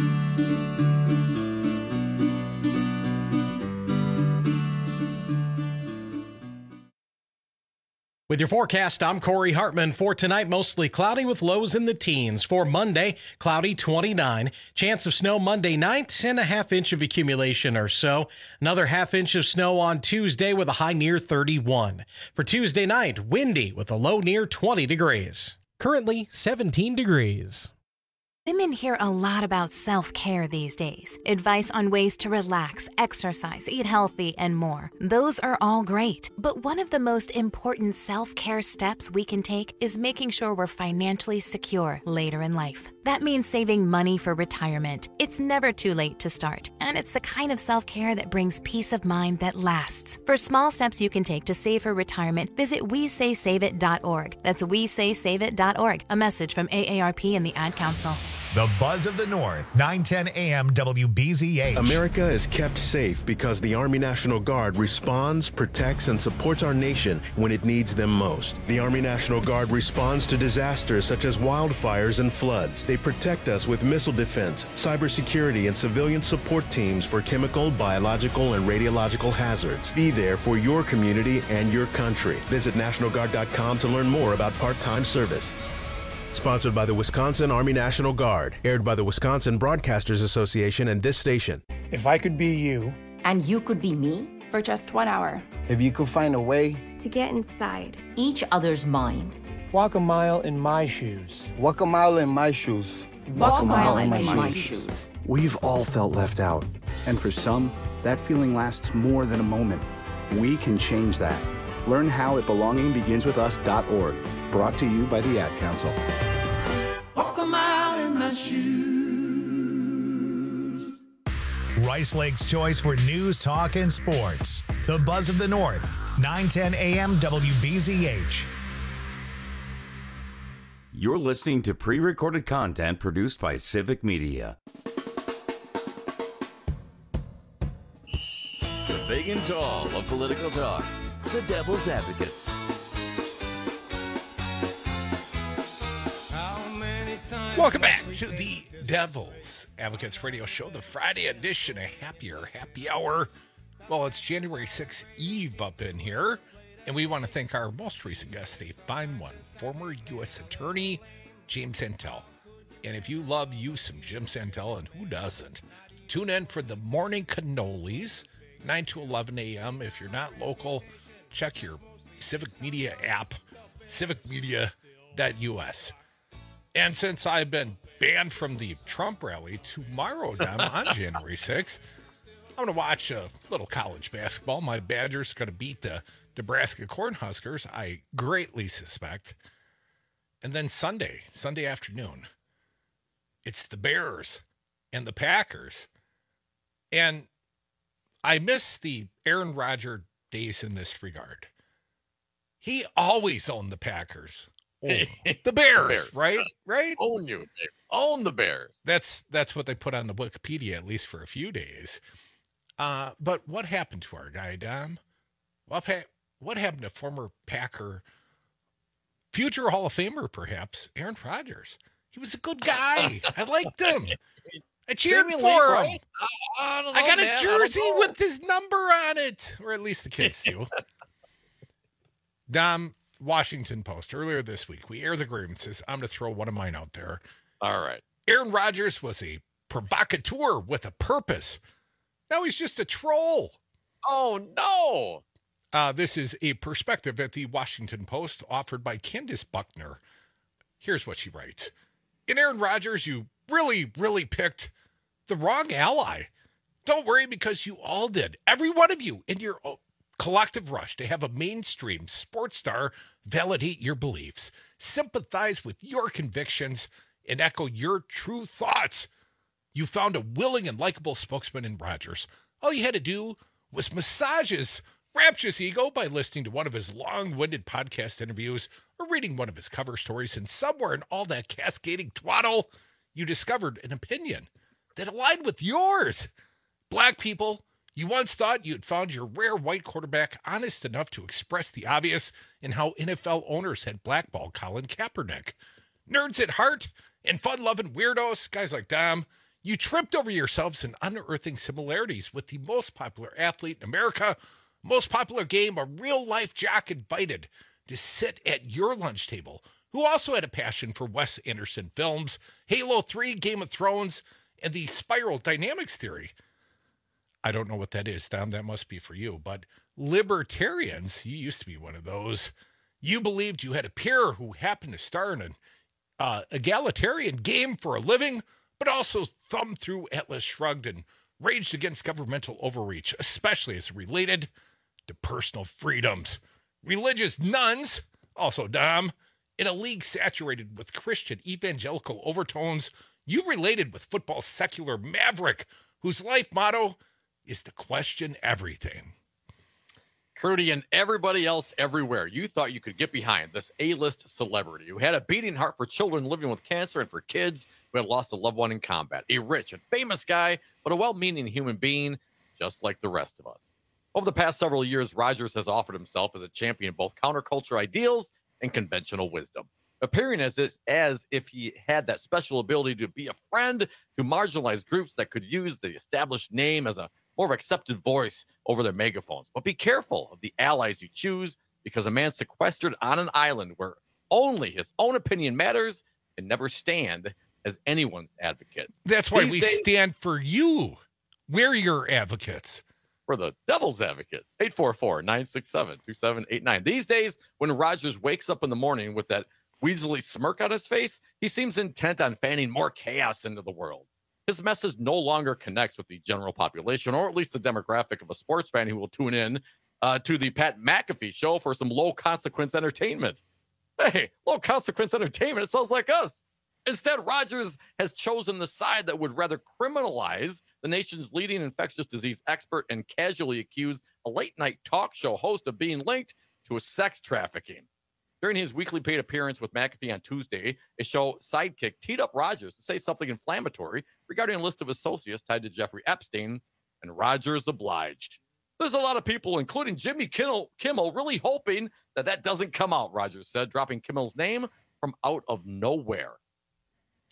With your forecast, I'm Corey Hartman. For tonight, mostly cloudy with lows in the teens. For Monday, cloudy twenty-nine. Chance of snow Monday night and a half inch of accumulation or so. Another half inch of snow on Tuesday with a high near thirty-one. For Tuesday night, windy with a low near twenty degrees. Currently seventeen degrees. Women hear a lot about self-care these days. Advice on ways to relax, exercise, eat healthy, and more. Those are all great. But one of the most important self-care steps we can take is making sure we're financially secure later in life. That means saving money for retirement. It's never too late to start, and it's the kind of self-care that brings peace of mind that lasts. For small steps you can take to save for retirement, visit we say save it dot org. That's we say save it dot org. A message from A A R P and the Ad Council. The Buzz of the North, nine ten A M W B Z H. America is kept safe because the Army National Guard responds, protects, and supports our nation when it needs them most. The Army National Guard responds to disasters such as wildfires and floods. They protect us with missile defense, cybersecurity, and civilian support teams for chemical, biological, and radiological hazards. Be there for your community and your country. Visit National Guard dot com to learn more about part-time service. Sponsored by the Wisconsin Army National Guard. Aired by the Wisconsin Broadcasters Association and this station. If I could be you. And you could be me for just one hour. If you could find a way to get inside each other's mind. Walk a mile in my shoes. Walk a mile in my shoes. Walk, Walk a mile, mile in, my, in my shoes. shoes. We've all felt left out. And for some, that feeling lasts more than a moment. We can change that. Learn how at belonging begins with us dot org. Brought to you by the Ad Council. Walk a mile in my shoes. Rice Lake's choice for news, talk, and sports. The Buzz of the North, nine ten A M W B Z H. You're listening to pre-recorded content produced by Civic Media. The big and tall of political talk. The Devil's Advocates. How Welcome back to the Devil's Advocates Radio Show, the Friday edition, a happier happy hour. Well, it's January sixth Eve up in here, and we want to thank our most recent guest, a fine one, former U S Attorney James Santel. And if you love you some Jim Santel, and who doesn't, tune in for the Morning Cannolis, nine to eleven a.m. If you're not local, check your Civic Media app, civic media dot u s. And since I've been banned from the Trump rally tomorrow, Dom, on January sixth, I'm going to watch a little college basketball. My Badgers are going to beat the Nebraska Cornhuskers, I greatly suspect. And then Sunday, Sunday afternoon, it's the Bears and the Packers. And I miss the Aaron Rodgers days in this regard. He always owned the Packers. Own the Bears, Bears, right? Right? Own you. Own the Bears. That's that's what they put on the Wikipedia, at least for a few days. Uh, but what happened to our guy, Dom? What, ha- what happened to former Packer, future Hall of Famer, perhaps, Aaron Rodgers? He was a good guy. I liked him. I cheered Jamie for Lee, him. right? I, I, don't know, I got a man. jersey I don't know. with his number on it, or at least the kids do. Dom, Washington Post, earlier this week, we air the grievances. I'm going to throw one of mine out there. All right. Aaron Rodgers was a provocateur with a purpose. Now he's just a troll. Oh, no. Uh, this is a perspective at the Washington Post offered by Candace Buckner. Here's what she writes. In Aaron Rodgers, you really, really picked the wrong ally. Don't worry, because you all did. Every one of you in your collective rush to have a mainstream sports star validate your beliefs, sympathize with your convictions, and echo your true thoughts. You found a willing and likable spokesman in Rodgers. All you had to do was massage his rapturous ego by listening to one of his long-winded podcast interviews or reading one of his cover stories, and somewhere in all that cascading twaddle, you discovered an opinion that aligned with yours. Black people, you once thought you'd found your rare white quarterback honest enough to express the obvious in how N F L owners had blackballed Colin Kaepernick. Nerds at heart and fun-loving weirdos, guys like Dom, you tripped over yourselves in unearthing similarities with the most popular athlete in America, most popular game, a real-life jock invited to sit at your lunch table, who also had a passion for Wes Anderson films, Halo three, Game of Thrones, and the spiral dynamics theory. I don't know what that is, Dom. That must be for you. But libertarians, you used to be one of those. You believed you had a peer who happened to star in an uh, egalitarian game for a living, but also thumbed through Atlas Shrugged and raged against governmental overreach, especially as it related to personal freedoms. Religious nuns, also Dom, in a league saturated with Christian evangelical overtones, you related with football's secular maverick, whose life motto is to question everything. Crudy and everybody else everywhere, you thought you could get behind this A-list celebrity who had a beating heart for children living with cancer and for kids who had lost a loved one in combat. A rich and famous guy, but a well-meaning human being, just like the rest of us. Over the past several years, Rodgers has offered himself as a champion of both counterculture ideals and conventional wisdom, appearing as, this, as if he had that special ability to be a friend to marginalized groups that could use the established name as a more of accepted voice over their megaphones. But be careful of the allies you choose, because a man sequestered on an island where only his own opinion matters can never stand as anyone's advocate. That's why These we days, stand for you. We're your advocates. For the devil's advocates. eight four four, nine six seven, two seven eight nine. These days, when Rodgers wakes up in the morning with that weaselly smirk on his face, he seems intent on fanning more chaos into the world. His message no longer connects with the general population, or at least the demographic of a sports fan who will tune in uh, to the Pat McAfee show for some low-consequence entertainment. Hey, low-consequence entertainment, it sounds like us. Instead, Rodgers has chosen the side that would rather criminalize the nation's leading infectious disease expert and casually accuse a late-night talk show host of being linked to a sex trafficking. During his weekly paid appearance with McAfee on Tuesday, a show sidekick teed up Rodgers to say something inflammatory regarding a list of associates tied to Jeffrey Epstein, and Rodgers obliged. There's a lot of people, including Jimmy Kimmel, Kimmel, really hoping that that doesn't come out, Rodgers said, dropping Kimmel's name from out of nowhere.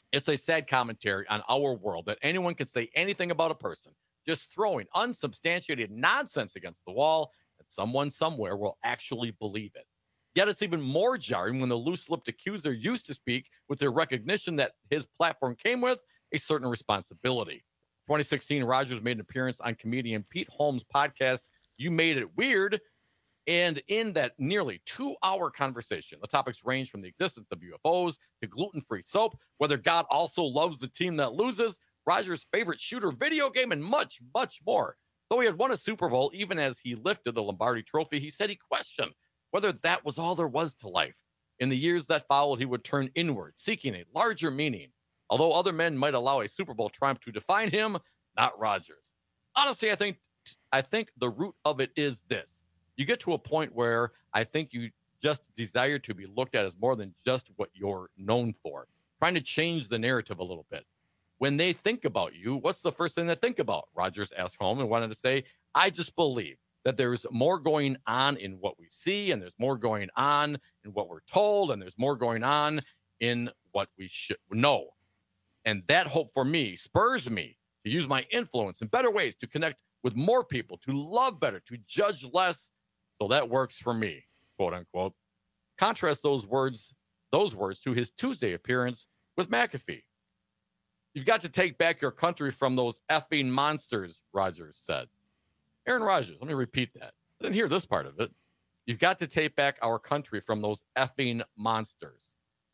It's a sad commentary on our world that anyone can say anything about a person, just throwing unsubstantiated nonsense against the wall, and someone somewhere will actually believe it. Yet it's even more jarring when the loose-lipped accuser used to speak with the recognition that his platform came with a certain responsibility. twenty sixteen, Rodgers made an appearance on comedian Pete Holmes' podcast, You Made It Weird. And in that nearly two-hour conversation, the topics range from the existence of U F Os to gluten-free soap, whether God also loves the team that loses, Rodgers' favorite shooter video game, and much, much more. Though he had won a Super Bowl, even as he lifted the Lombardi trophy, he said he questioned whether that was all there was to life. In the years that followed, he would turn inward, seeking a larger meaning. Although other men might allow a Super Bowl triumph to define him, not Rodgers. Honestly, I think I think the root of it is this. You get to a point where I think you just desire to be looked at as more than just what you're known for, trying to change the narrative a little bit. When they think about you, what's the first thing they think about? Rodgers asked home and wanted to say, I just believe that there's more going on in what we see, and there's more going on in what we're told, and there's more going on in what we should know. And that hope for me spurs me to use my influence in better ways, to connect with more people, to love better, to judge less. So that works for me, quote unquote. Contrast those words, those words to his Tuesday appearance with McAfee. You've got to take back your country from those effing monsters, Rodgers said. Aaron Rodgers, let me repeat that. I didn't hear this part of it. You've got to take back our country from those effing monsters.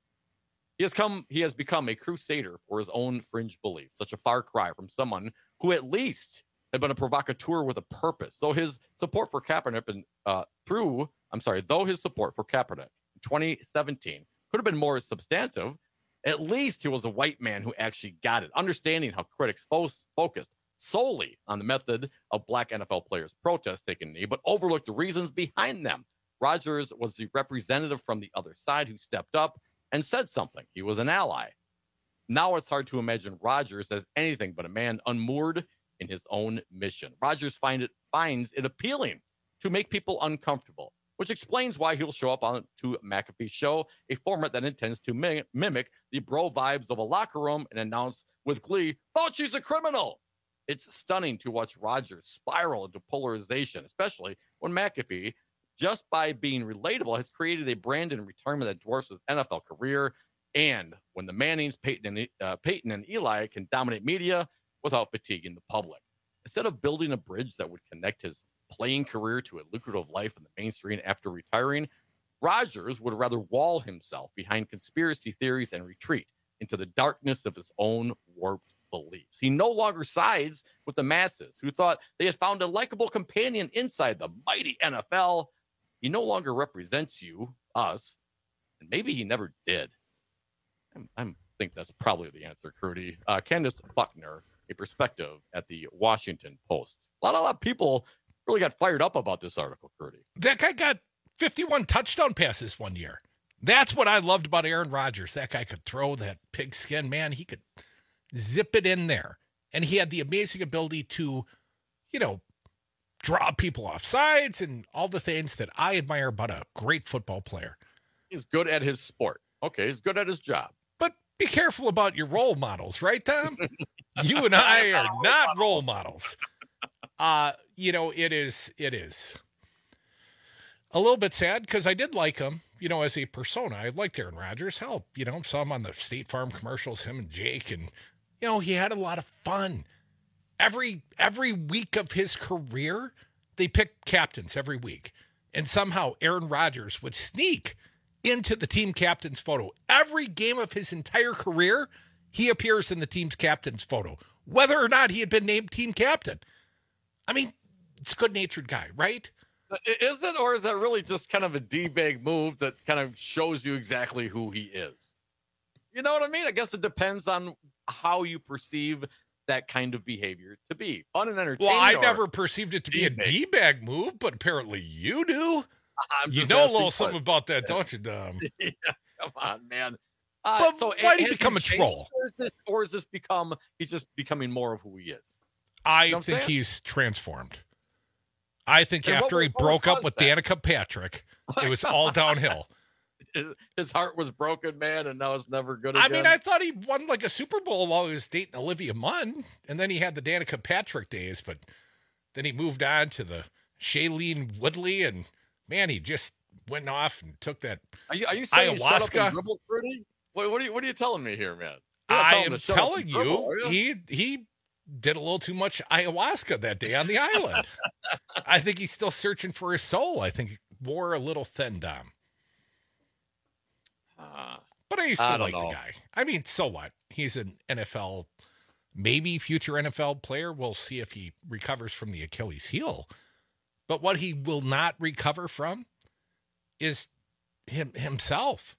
He has come, he has become a crusader for his own fringe beliefs, such a far cry from someone who at least had been a provocateur with a purpose. So his support for Kaepernick and uh, through, I'm sorry, though his support for Kaepernick in twenty seventeen could have been more substantive, at least he was a white man who actually got it, understanding how critics fo- focused solely on the method of black N F L players' protests taking a knee, but overlooked the reasons behind them. Rodgers was the representative from the other side who stepped up and said something. He was an ally. Now it's hard to imagine Rodgers as anything but a man unmoored in his own mission. Rodgers find it, finds it appealing to make people uncomfortable, which explains why he'll show up on to McAfee's show, a format that intends to mi- mimic the bro vibes of a locker room and announce with glee, Fauci's a criminal. It's stunning to watch Rodgers spiral into polarization, especially when McAfee, just by being relatable, has created a brand in retirement that dwarfs his N F L career. And when the Mannings, Peyton, and uh, Peyton and Eli can dominate media without fatiguing the public. Instead of building a bridge that would connect his playing career to a lucrative life in the mainstream after retiring, Rodgers would rather wall himself behind conspiracy theories and retreat into the darkness of his own warped beliefs. He no longer sides with the masses who thought they had found a likable companion inside the mighty N F L. He no longer represents you, us, and maybe he never did. I think that's probably the answer, Crudy. Uh, Candace Buckner, a perspective at the Washington Post. A lot, a lot of people really got fired up about this article, Crudy. That guy got fifty-one touchdown passes one year. That's what I loved about Aaron Rodgers. That guy could throw that pigskin, man. He could zip it in there. And he had the amazing ability to, you know, draw people off sides and all the things that I admire about a great football player. He's good at his sport. Okay, he's good at his job. But be careful about your role models, right, Tom? You and I are not role models. Uh, you know, it is, it is a little bit sad because I did like him, you know, as a persona. I liked Aaron Rodgers. Hell, you know, saw him on the State Farm commercials, him and Jake, and, you know, he had a lot of fun. Every, every week of his career, they picked captains every week. And somehow Aaron Rodgers would sneak into the team captain's photo. Every game of his entire career, he appears in the team's captain's photo, whether or not he had been named team captain. I mean, it's a good-natured guy, right? Is it, or is that really just kind of a D-bag move that kind of shows you exactly who he is? You know what I mean? I guess it depends on how you perceive that kind of behavior to be. Fun and entertaining. Well, I never perceived it to be D-bag. a D-bag move, but apparently you do. I'm you know a little something about that, don't you, Dom? Yeah, come on, man. Uh, but so why did he become a troll? Or is, this, or is this become, he's just becoming more of who he is? I you know think he's transformed. I think and after what, he what broke up with that? Danica Patrick, it was all downhill. his, his heart was broken, man, and now it's never good I again. mean, I thought he won like a Super Bowl while he was dating Olivia Munn, and then he had the Danica Patrick days, but then he moved on to the Shailene Woodley, and man, he just went off and took that Are you, are you saying ayahuasca. Shut up and dribble, Fruity? What, what, are you, what are you telling me here, man? You're not I telling am him to shut up telling and dribble, you, are he he did a little too much ayahuasca that day on the island. I think he's still searching for his soul. I think he wore a little thin, Dom. Uh, but I used I to don't like know. the guy. I mean, so what? He's an N F L, maybe future N F L player. We'll see if he recovers from the Achilles heel. But what he will not recover from is him himself.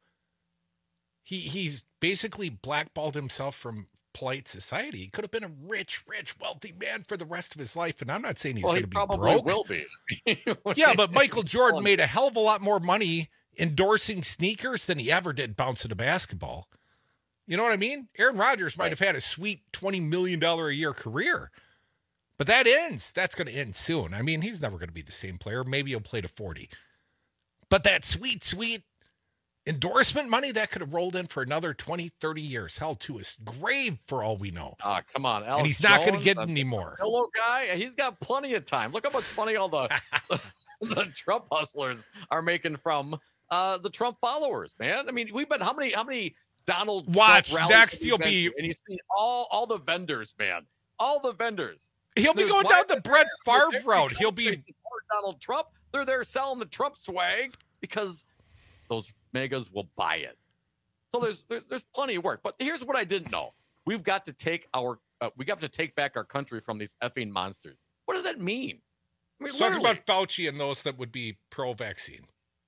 He he's basically blackballed himself from polite society. He could have been a rich, rich, wealthy man for the rest of his life. And I'm not saying he's well, going he to be probably broke. will be. Yeah, but Michael Jordan made a hell of a lot more money endorsing sneakers than he ever did bouncing a basketball. You know what I mean? Aaron Rodgers might have had a sweet twenty million dollars a year career. But that ends. That's going to end soon. I mean, he's never going to be the same player. Maybe he'll play to forty. But that sweet, sweet endorsement money, that could have rolled in for another twenty, thirty years. Hell, to his grave for all we know. Ah, come on, Alex and he's not going to Jones, get the any more. Hello, guy. He's got plenty of time. Look how much money all the the Trump hustlers are making from uh, the Trump followers, man. I mean, we've been how many how many Donald Watch, Trump rallies next have we he'll been be- to? And you see all all the vendors, man, all the vendors. He'll be There's going white down the Brett vendors, Favre every route. He'll country be support Donald Trump. They're there selling the Trump swag because those megas will buy it. So there's there's, there's plenty of work. But here's what I didn't know: we've got to take our uh, we got to take back our country from these effing monsters. What does that mean? I mean, talking literally. about Fauci and those that would be pro-vaccine.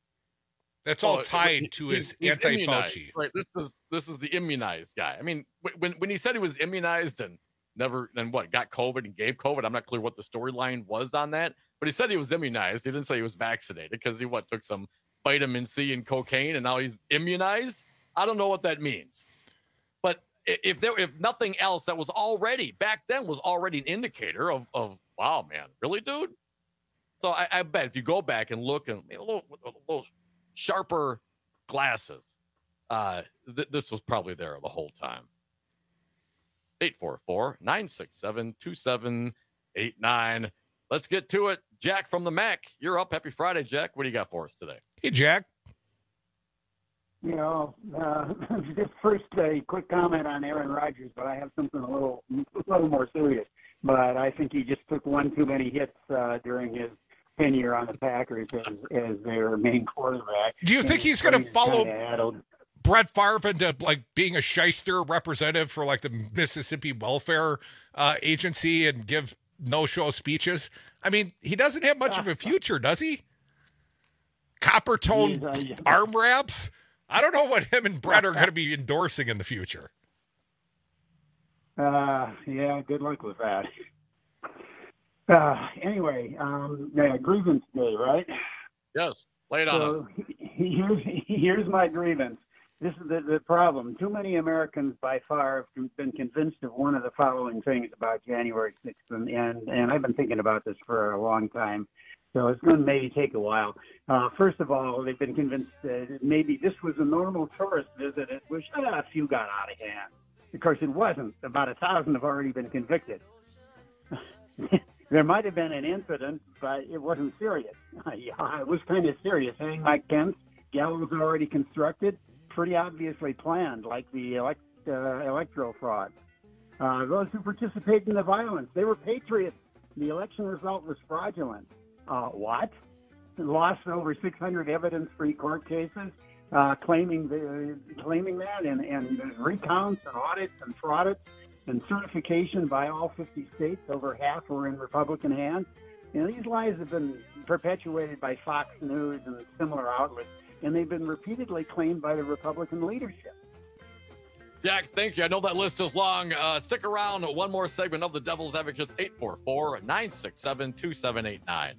That's Oh, all tied he- to he's- his he's anti-Fauci. immunized, Right. This is this is the immunized guy. I mean, wh- when when he said he was immunized and never and what got COVID and gave COVID, I'm not clear what the storyline was on that. But he said he was immunized. He didn't say he was vaccinated because he what took some vitamin C and cocaine and now he's immunized. I don't know what that means. But i- if there if nothing else, that was already back then was already an indicator of of wow, man, really, dude. So I, I bet if you go back and look and a little, a little sharper glasses, uh, th- this was probably there the whole time. eight four four, nine six seven, two seven eight nine. Let's get to it. Jack from the Mac, you're up. Happy Friday, Jack. What do you got for us today? Hey, Jack. You know, uh, just first a quick comment on Aaron Rodgers, but I have something a little, a little more serious. But I think he just took one too many hits uh, during his tenure on the Packers as, as their main quarterback. Do you And think his he's going to brain is follow kinda addled. Brett Favre into like being a shyster representative for like the Mississippi Welfare uh, Agency and give no-show speeches? I mean, he doesn't have much of a future, does he? Copper tone He's, uh, yeah. arm wraps. I don't know what him and Brett are going to be endorsing in the future. Uh, yeah, good luck with that. Uh, anyway, um, yeah, grievance day, right? Yes, lay it on us. So here's here's my grievance. This is the, the problem. Too many Americans by far have been convinced of one of the following things about January sixth, and, and, and I've been thinking about this for a long time, so it's going to maybe take a while. Uh, first of all, they've been convinced that maybe this was a normal tourist visit at which uh, a few got out of hand. Of course, it wasn't. About a thousand have already been convicted. There might have been an incident, but it wasn't serious. Yeah, it was kind of serious. Hey, Mike Pence, gallows already constructed, pretty obviously planned, like the elect, uh, electoral fraud. Uh, those who participated in the violence, they were patriots. The election result was fraudulent. Uh, what? Lost over six hundred evidence-free court cases, uh, claiming the, claiming that, and, and recounts and audits and fraudits. And certification by all fifty states, over half were in Republican hands. You know, these lies have been perpetuated by Fox News and similar outlets, and they've been repeatedly claimed by the Republican leadership. Jack, thank you. I know that list is long. Uh, stick around. One more segment of the Devil's Advocates, eight four four, nine six seven, two seven eight nine.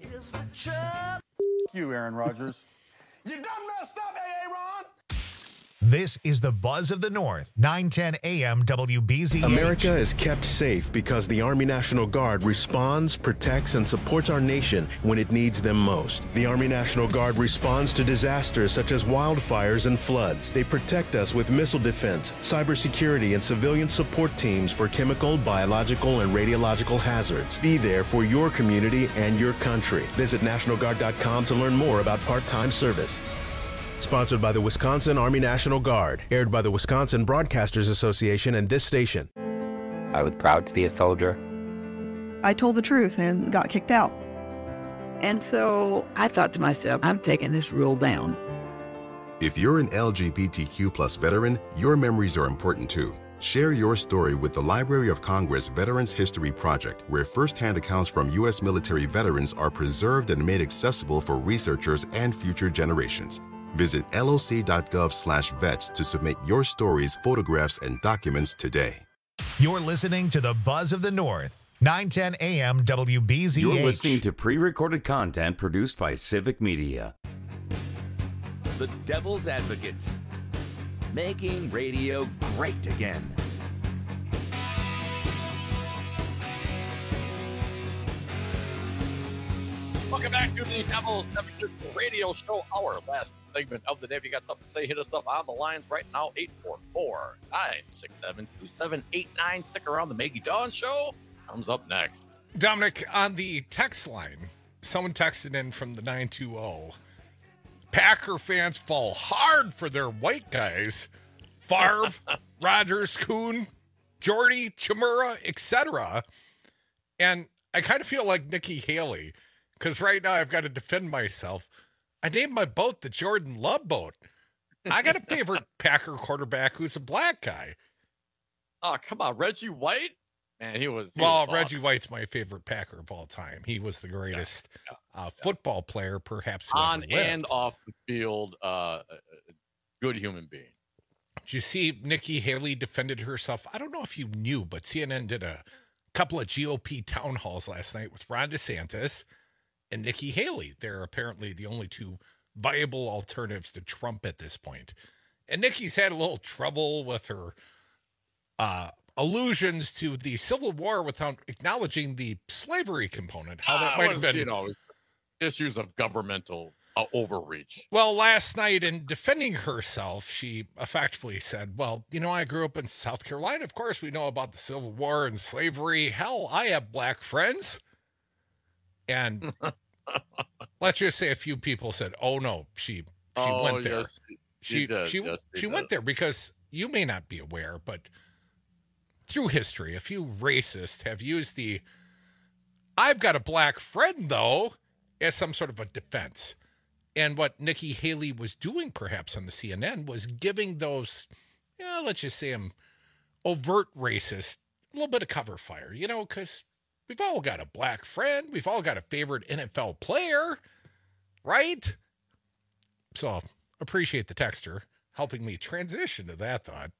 You, Aaron Rodgers. You done messed up, Aaron. This is the Buzz of the North, nine ten A M W B Z H. America is kept safe because the Army National Guard responds, protects, and supports our nation when it needs them most. The Army National Guard responds to disasters such as wildfires and floods. They protect us with missile defense, cybersecurity, and civilian support teams for chemical, biological, and radiological hazards. Be there for your community and your country. Visit National Guard dot com to learn more about part-time service. Sponsored by the Wisconsin Army National Guard. Aired by the Wisconsin Broadcasters Association and this station. I was proud to be a soldier. I told the truth and got kicked out. And so I thought to myself, I'm taking this rule down. If you're an L G B T Q plus veteran, your memories are important too. Share your story with the Library of Congress Veterans History Project, where firsthand accounts from U S military veterans are preserved and made accessible for researchers and future generations. Visit L O C dot gov slash vets to submit your stories, photographs, and documents today. You're listening to the Buzz of the North, nine ten A M W B Z H. You're listening to pre-recorded content produced by Civic Media. The Devil's Advocates, making radio great again. Welcome back to the Devil's Advocates Radio Show, our last segment of the day. If you got something to say, hit us up on the lines right now, eight four four, nine six seven, two seven eight nine. Stick around. The Maggie Dawn Show comes up next. Dominic, on the text line, someone texted in from the nine two zero. Packer fans fall hard for their white guys. Favre, Rodgers, Kuhn, Jordy, Chimura, et cetera. And I kind of feel like Nikki Haley, because right now I've got to defend myself. I named my boat the Jordan Love boat. I got a favorite Packer quarterback who's a black guy. Oh, come on. Reggie White? Man, he was. He well, was Reggie awesome. White's my favorite Packer of all time. He was the greatest yeah, yeah, uh, football yeah. player, perhaps. Who on ever lived. And off the field, uh, a good human being. Did you see Nikki Haley defended herself? I don't know if you knew, but C N N did a couple of G O P town halls last night with Ron DeSantis and Nikki Haley. They're apparently the only two viable alternatives to Trump at this point. And Nikki's had a little trouble with her uh, allusions to the Civil War without acknowledging the slavery component, how that uh, might have been. You know, issues of governmental uh, overreach. Well, last night in defending herself, she effectively said, well, you know, I grew up in South Carolina. Of course, we know about the Civil War and slavery. Hell, I have black friends. And let's just say a few people said, oh, no, she she oh, went there. Yes, she did. she, yes, she did. went there because you may not be aware, but through history, a few racists have used the I've got a black friend, though, as some sort of a defense. And what Nikki Haley was doing, perhaps on the C N N, was giving those, yeah, let's just say them overt racist, a little bit of cover fire, you know, because we've all got a black friend. We've all got a favorite N F L player, right? So appreciate the texter helping me transition to that thought.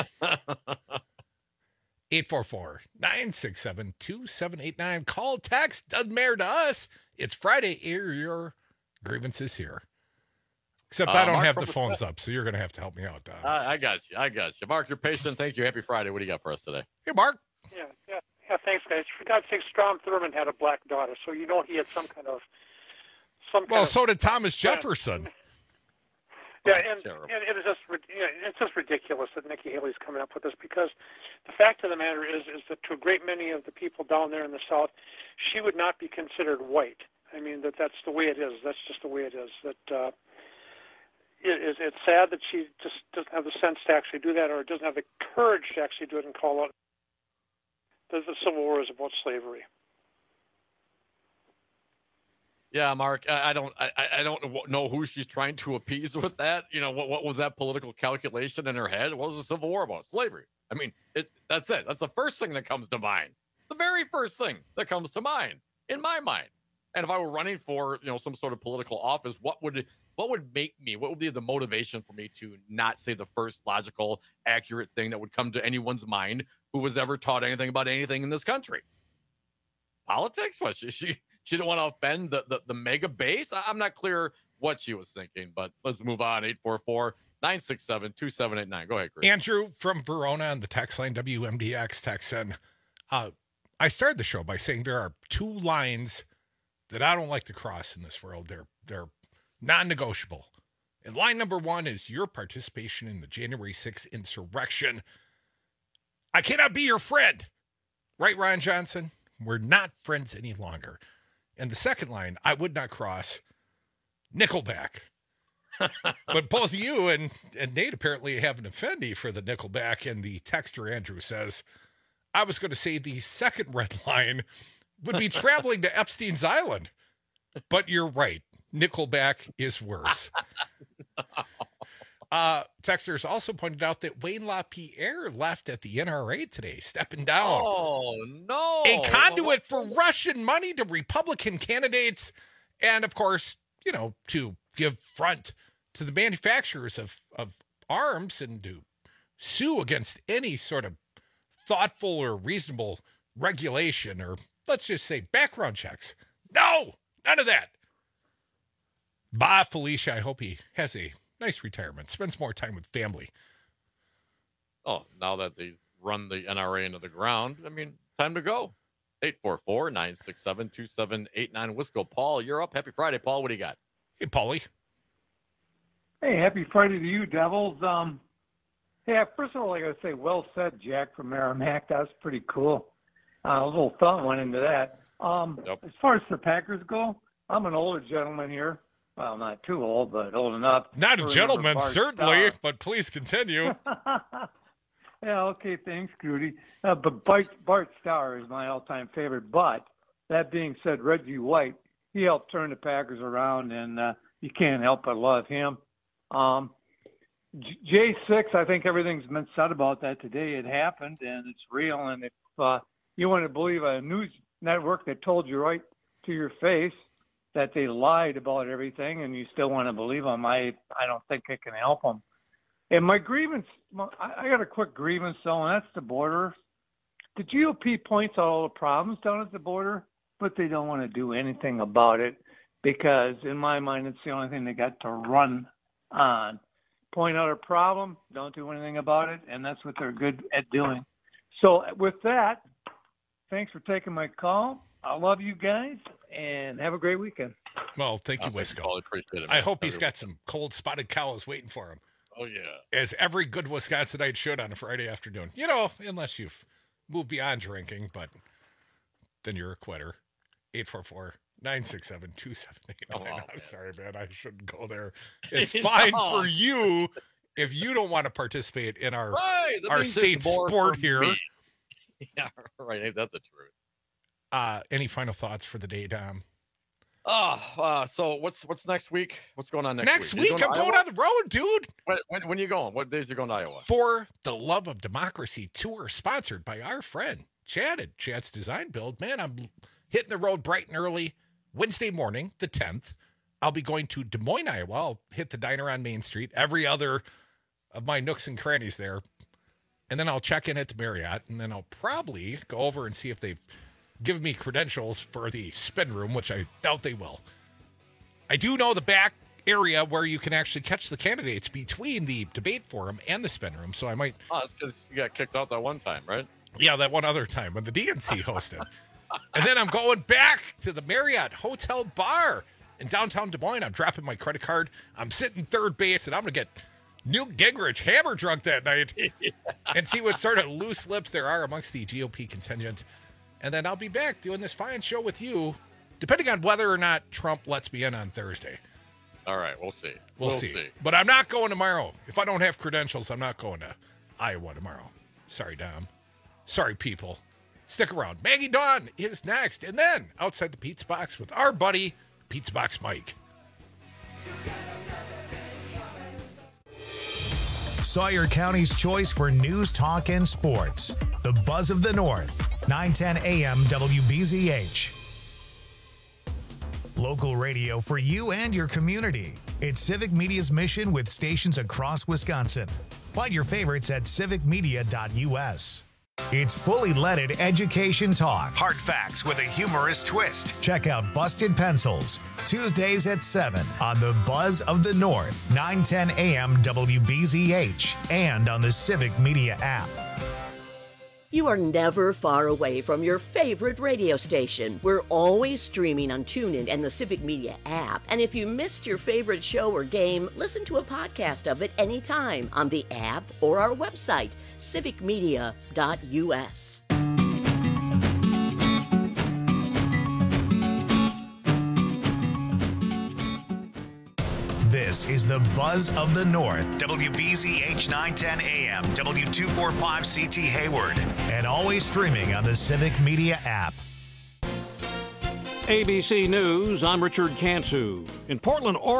eight four four, nine six seven, two seven eight nine. Call, text, doesn't matter to us. It's Friday. Air your grievances here. Except uh, I don't Mark have the phones up, so you're going to have to help me out, Don. Uh, I got you. I got you. Mark, you're patient. Thank you. Happy Friday. What do you got for us today? Hey, Mark. Yeah, yeah, yeah. Thanks, guys. For God's sake, Strom Thurmond had a black daughter, so you know he had some kind of some. Kind well, of, so did Thomas Jefferson. Yeah, and, and it is just you know, it's just ridiculous that Nikki Haley's coming up with this, because the fact of the matter is is that to a great many of the people down there in the South, she would not be considered white. I mean, that that's the way it is. That's just the way it is. That uh, it, it's, it's sad that she just doesn't have the sense to actually do that, or doesn't have the courage to actually do it and call out that the Civil War is about slavery. Yeah, Mark, I, I don't, I, I don't know who she's trying to appease with that. You know, what, what was that political calculation in her head? What was the Civil War about? Slavery. I mean, it's that's it. That's the first thing that comes to mind. The very first thing that comes to mind in my mind. And if I were running for, you know, some sort of political office, what would what would make me? What would be the motivation for me to not say the first logical, accurate thing that would come to anyone's mind who was ever taught anything about anything in this country? Politics? What she she. She didn't want to offend the, the, the mega base. I'm not clear what she was thinking, but let's move on. eight four four, nine six seven, two seven eight nine. Go ahead, Chris. Andrew from Verona on the text line, W M D X text in. Uh, I started the show by saying there are two lines that I don't like to cross in this world. They're they're non-negotiable. And line number one is your participation in the January sixth insurrection. I cannot be your friend. Right, Ron Johnson? We're not friends any longer. And the second line, I would not cross Nickelback. But both you and, and Nate apparently have an affinity for the Nickelback, and the texter Andrew says, I was going to say the second red line would be traveling to Epstein's Island. But you're right. Nickelback is worse. Uh, texters also pointed out that Wayne LaPierre left at the N R A today, stepping down. Oh, no. A conduit for Russian money to Republican candidates. And, of course, you know, to give front to the manufacturers of, of arms and to sue against any sort of thoughtful or reasonable regulation or, let's just say, background checks. No, none of that. Bye, Felicia. I hope he has a nice retirement, spends more time with family. Oh, now that they've run the N R A into the ground, I mean, time to go. eight four four, nine six seven, two seven eight nine. Wisco. Paul, you're up. Happy Friday, Paul. What do you got? Hey, Paulie. Hey, happy Friday to you, Devils. Um, hey, first of all, I got to say, well said, Jack from Merrimack. That was pretty cool. Uh, a little thought went into that. Um, yep. As far as the Packers go, I'm an older gentleman here. Well, not too old, but old enough. Not a gentleman, certainly, Starr. But please continue. Yeah, okay, thanks, Grudy. Uh, but Bart, Bart Starr is my all-time favorite. But that being said, Reggie White, he helped turn the Packers around, and uh, you can't help but love him. Um, J six, I think everything's been said about that today. It happened, and it's real. And if uh, you want to believe a news network that told you right to your face that they lied about everything, and you still want to believe them, I, I don't think it can help them. And my grievance, I got a quick grievance, though, and that's the border. The G O P points out all the problems down at the border, but they don't want to do anything about it because, in my mind, it's the only thing they got to run on. Point out a problem, don't do anything about it, and that's what they're good at doing. So with that, thanks for taking my call. I love you guys, and have a great weekend. Well, thank you, Wisco. Appreciate it, I hope he's got some cold spotted cows waiting for him. Oh, yeah. As every good Wisconsinite should on a Friday afternoon. You know, unless you've moved beyond drinking, but then you're a quitter. eight four four, nine six seven, two seven eight nine. Oh, I'm sorry, man. I shouldn't go there. It's fine no. for you if you don't want to participate in our, right, our state sport here. Me. Yeah, right. Ain't that the truth? Uh, any final thoughts for the day, Dom? Oh, uh, so what's what's next week? What's going on next, next week? Next week, I'm going on the road, dude. When, when, when are you going? What days are you going to Iowa? For the Love of Democracy tour, sponsored by our friend Chad at Chad's Design Build. Man, I'm hitting the road bright and early Wednesday morning, the tenth. I'll be going to Des Moines, Iowa. I'll hit the diner on Main Street, every other of my nooks and crannies there. And then I'll check in at the Marriott, and then I'll probably go over and see if they've given me credentials for the spin room, which I doubt they will. I do know the back area where you can actually catch the candidates between the debate forum and the spin room, so I might... Oh, it's because you got kicked out that one time, right? Yeah, that one other time when the D N C hosted. And then I'm going back to the Marriott Hotel Bar in downtown Des Moines. I'm dropping my credit card. I'm sitting third base, and I'm going to get Newt Gingrich hammer drunk that night yeah. and see what sort of loose lips there are amongst the G O P contingent. And then I'll be back doing this fine show with you, depending on whether or not Trump lets me in on Thursday. All right, we'll see. We'll, we'll see. see. But I'm not going tomorrow. If I don't have credentials, I'm not going to Iowa tomorrow. Sorry, Dom. Sorry, people. Stick around. Maggie Dawn is next. And then outside the Pizza Box with our buddy, Pizza Box Mike. Sawyer County's choice for news, talk, and sports. The Buzz of the North. nine ten a.m. W B Z H. Local radio for you and your community. It's Civic Media's mission with stations across Wisconsin. Find your favorites at civic media dot U S. It's fully leaded education talk. Hard facts with a humorous twist. Check out Busted Pencils, Tuesdays at seven on the Buzz of the North, nine ten a.m. W B Z H, and on the Civic Media app. You are never far away from your favorite radio station. We're always streaming on TuneIn and the Civic Media app. And if you missed your favorite show or game, listen to a podcast of it anytime on the app or our website, civic media dot u s. This is the Buzz of the North, W B Z H nine ten A M, W two forty-five C T Hayward, and always streaming on the Civic Media app. A B C News, I'm Richard Cantu. In Portland, Oregon.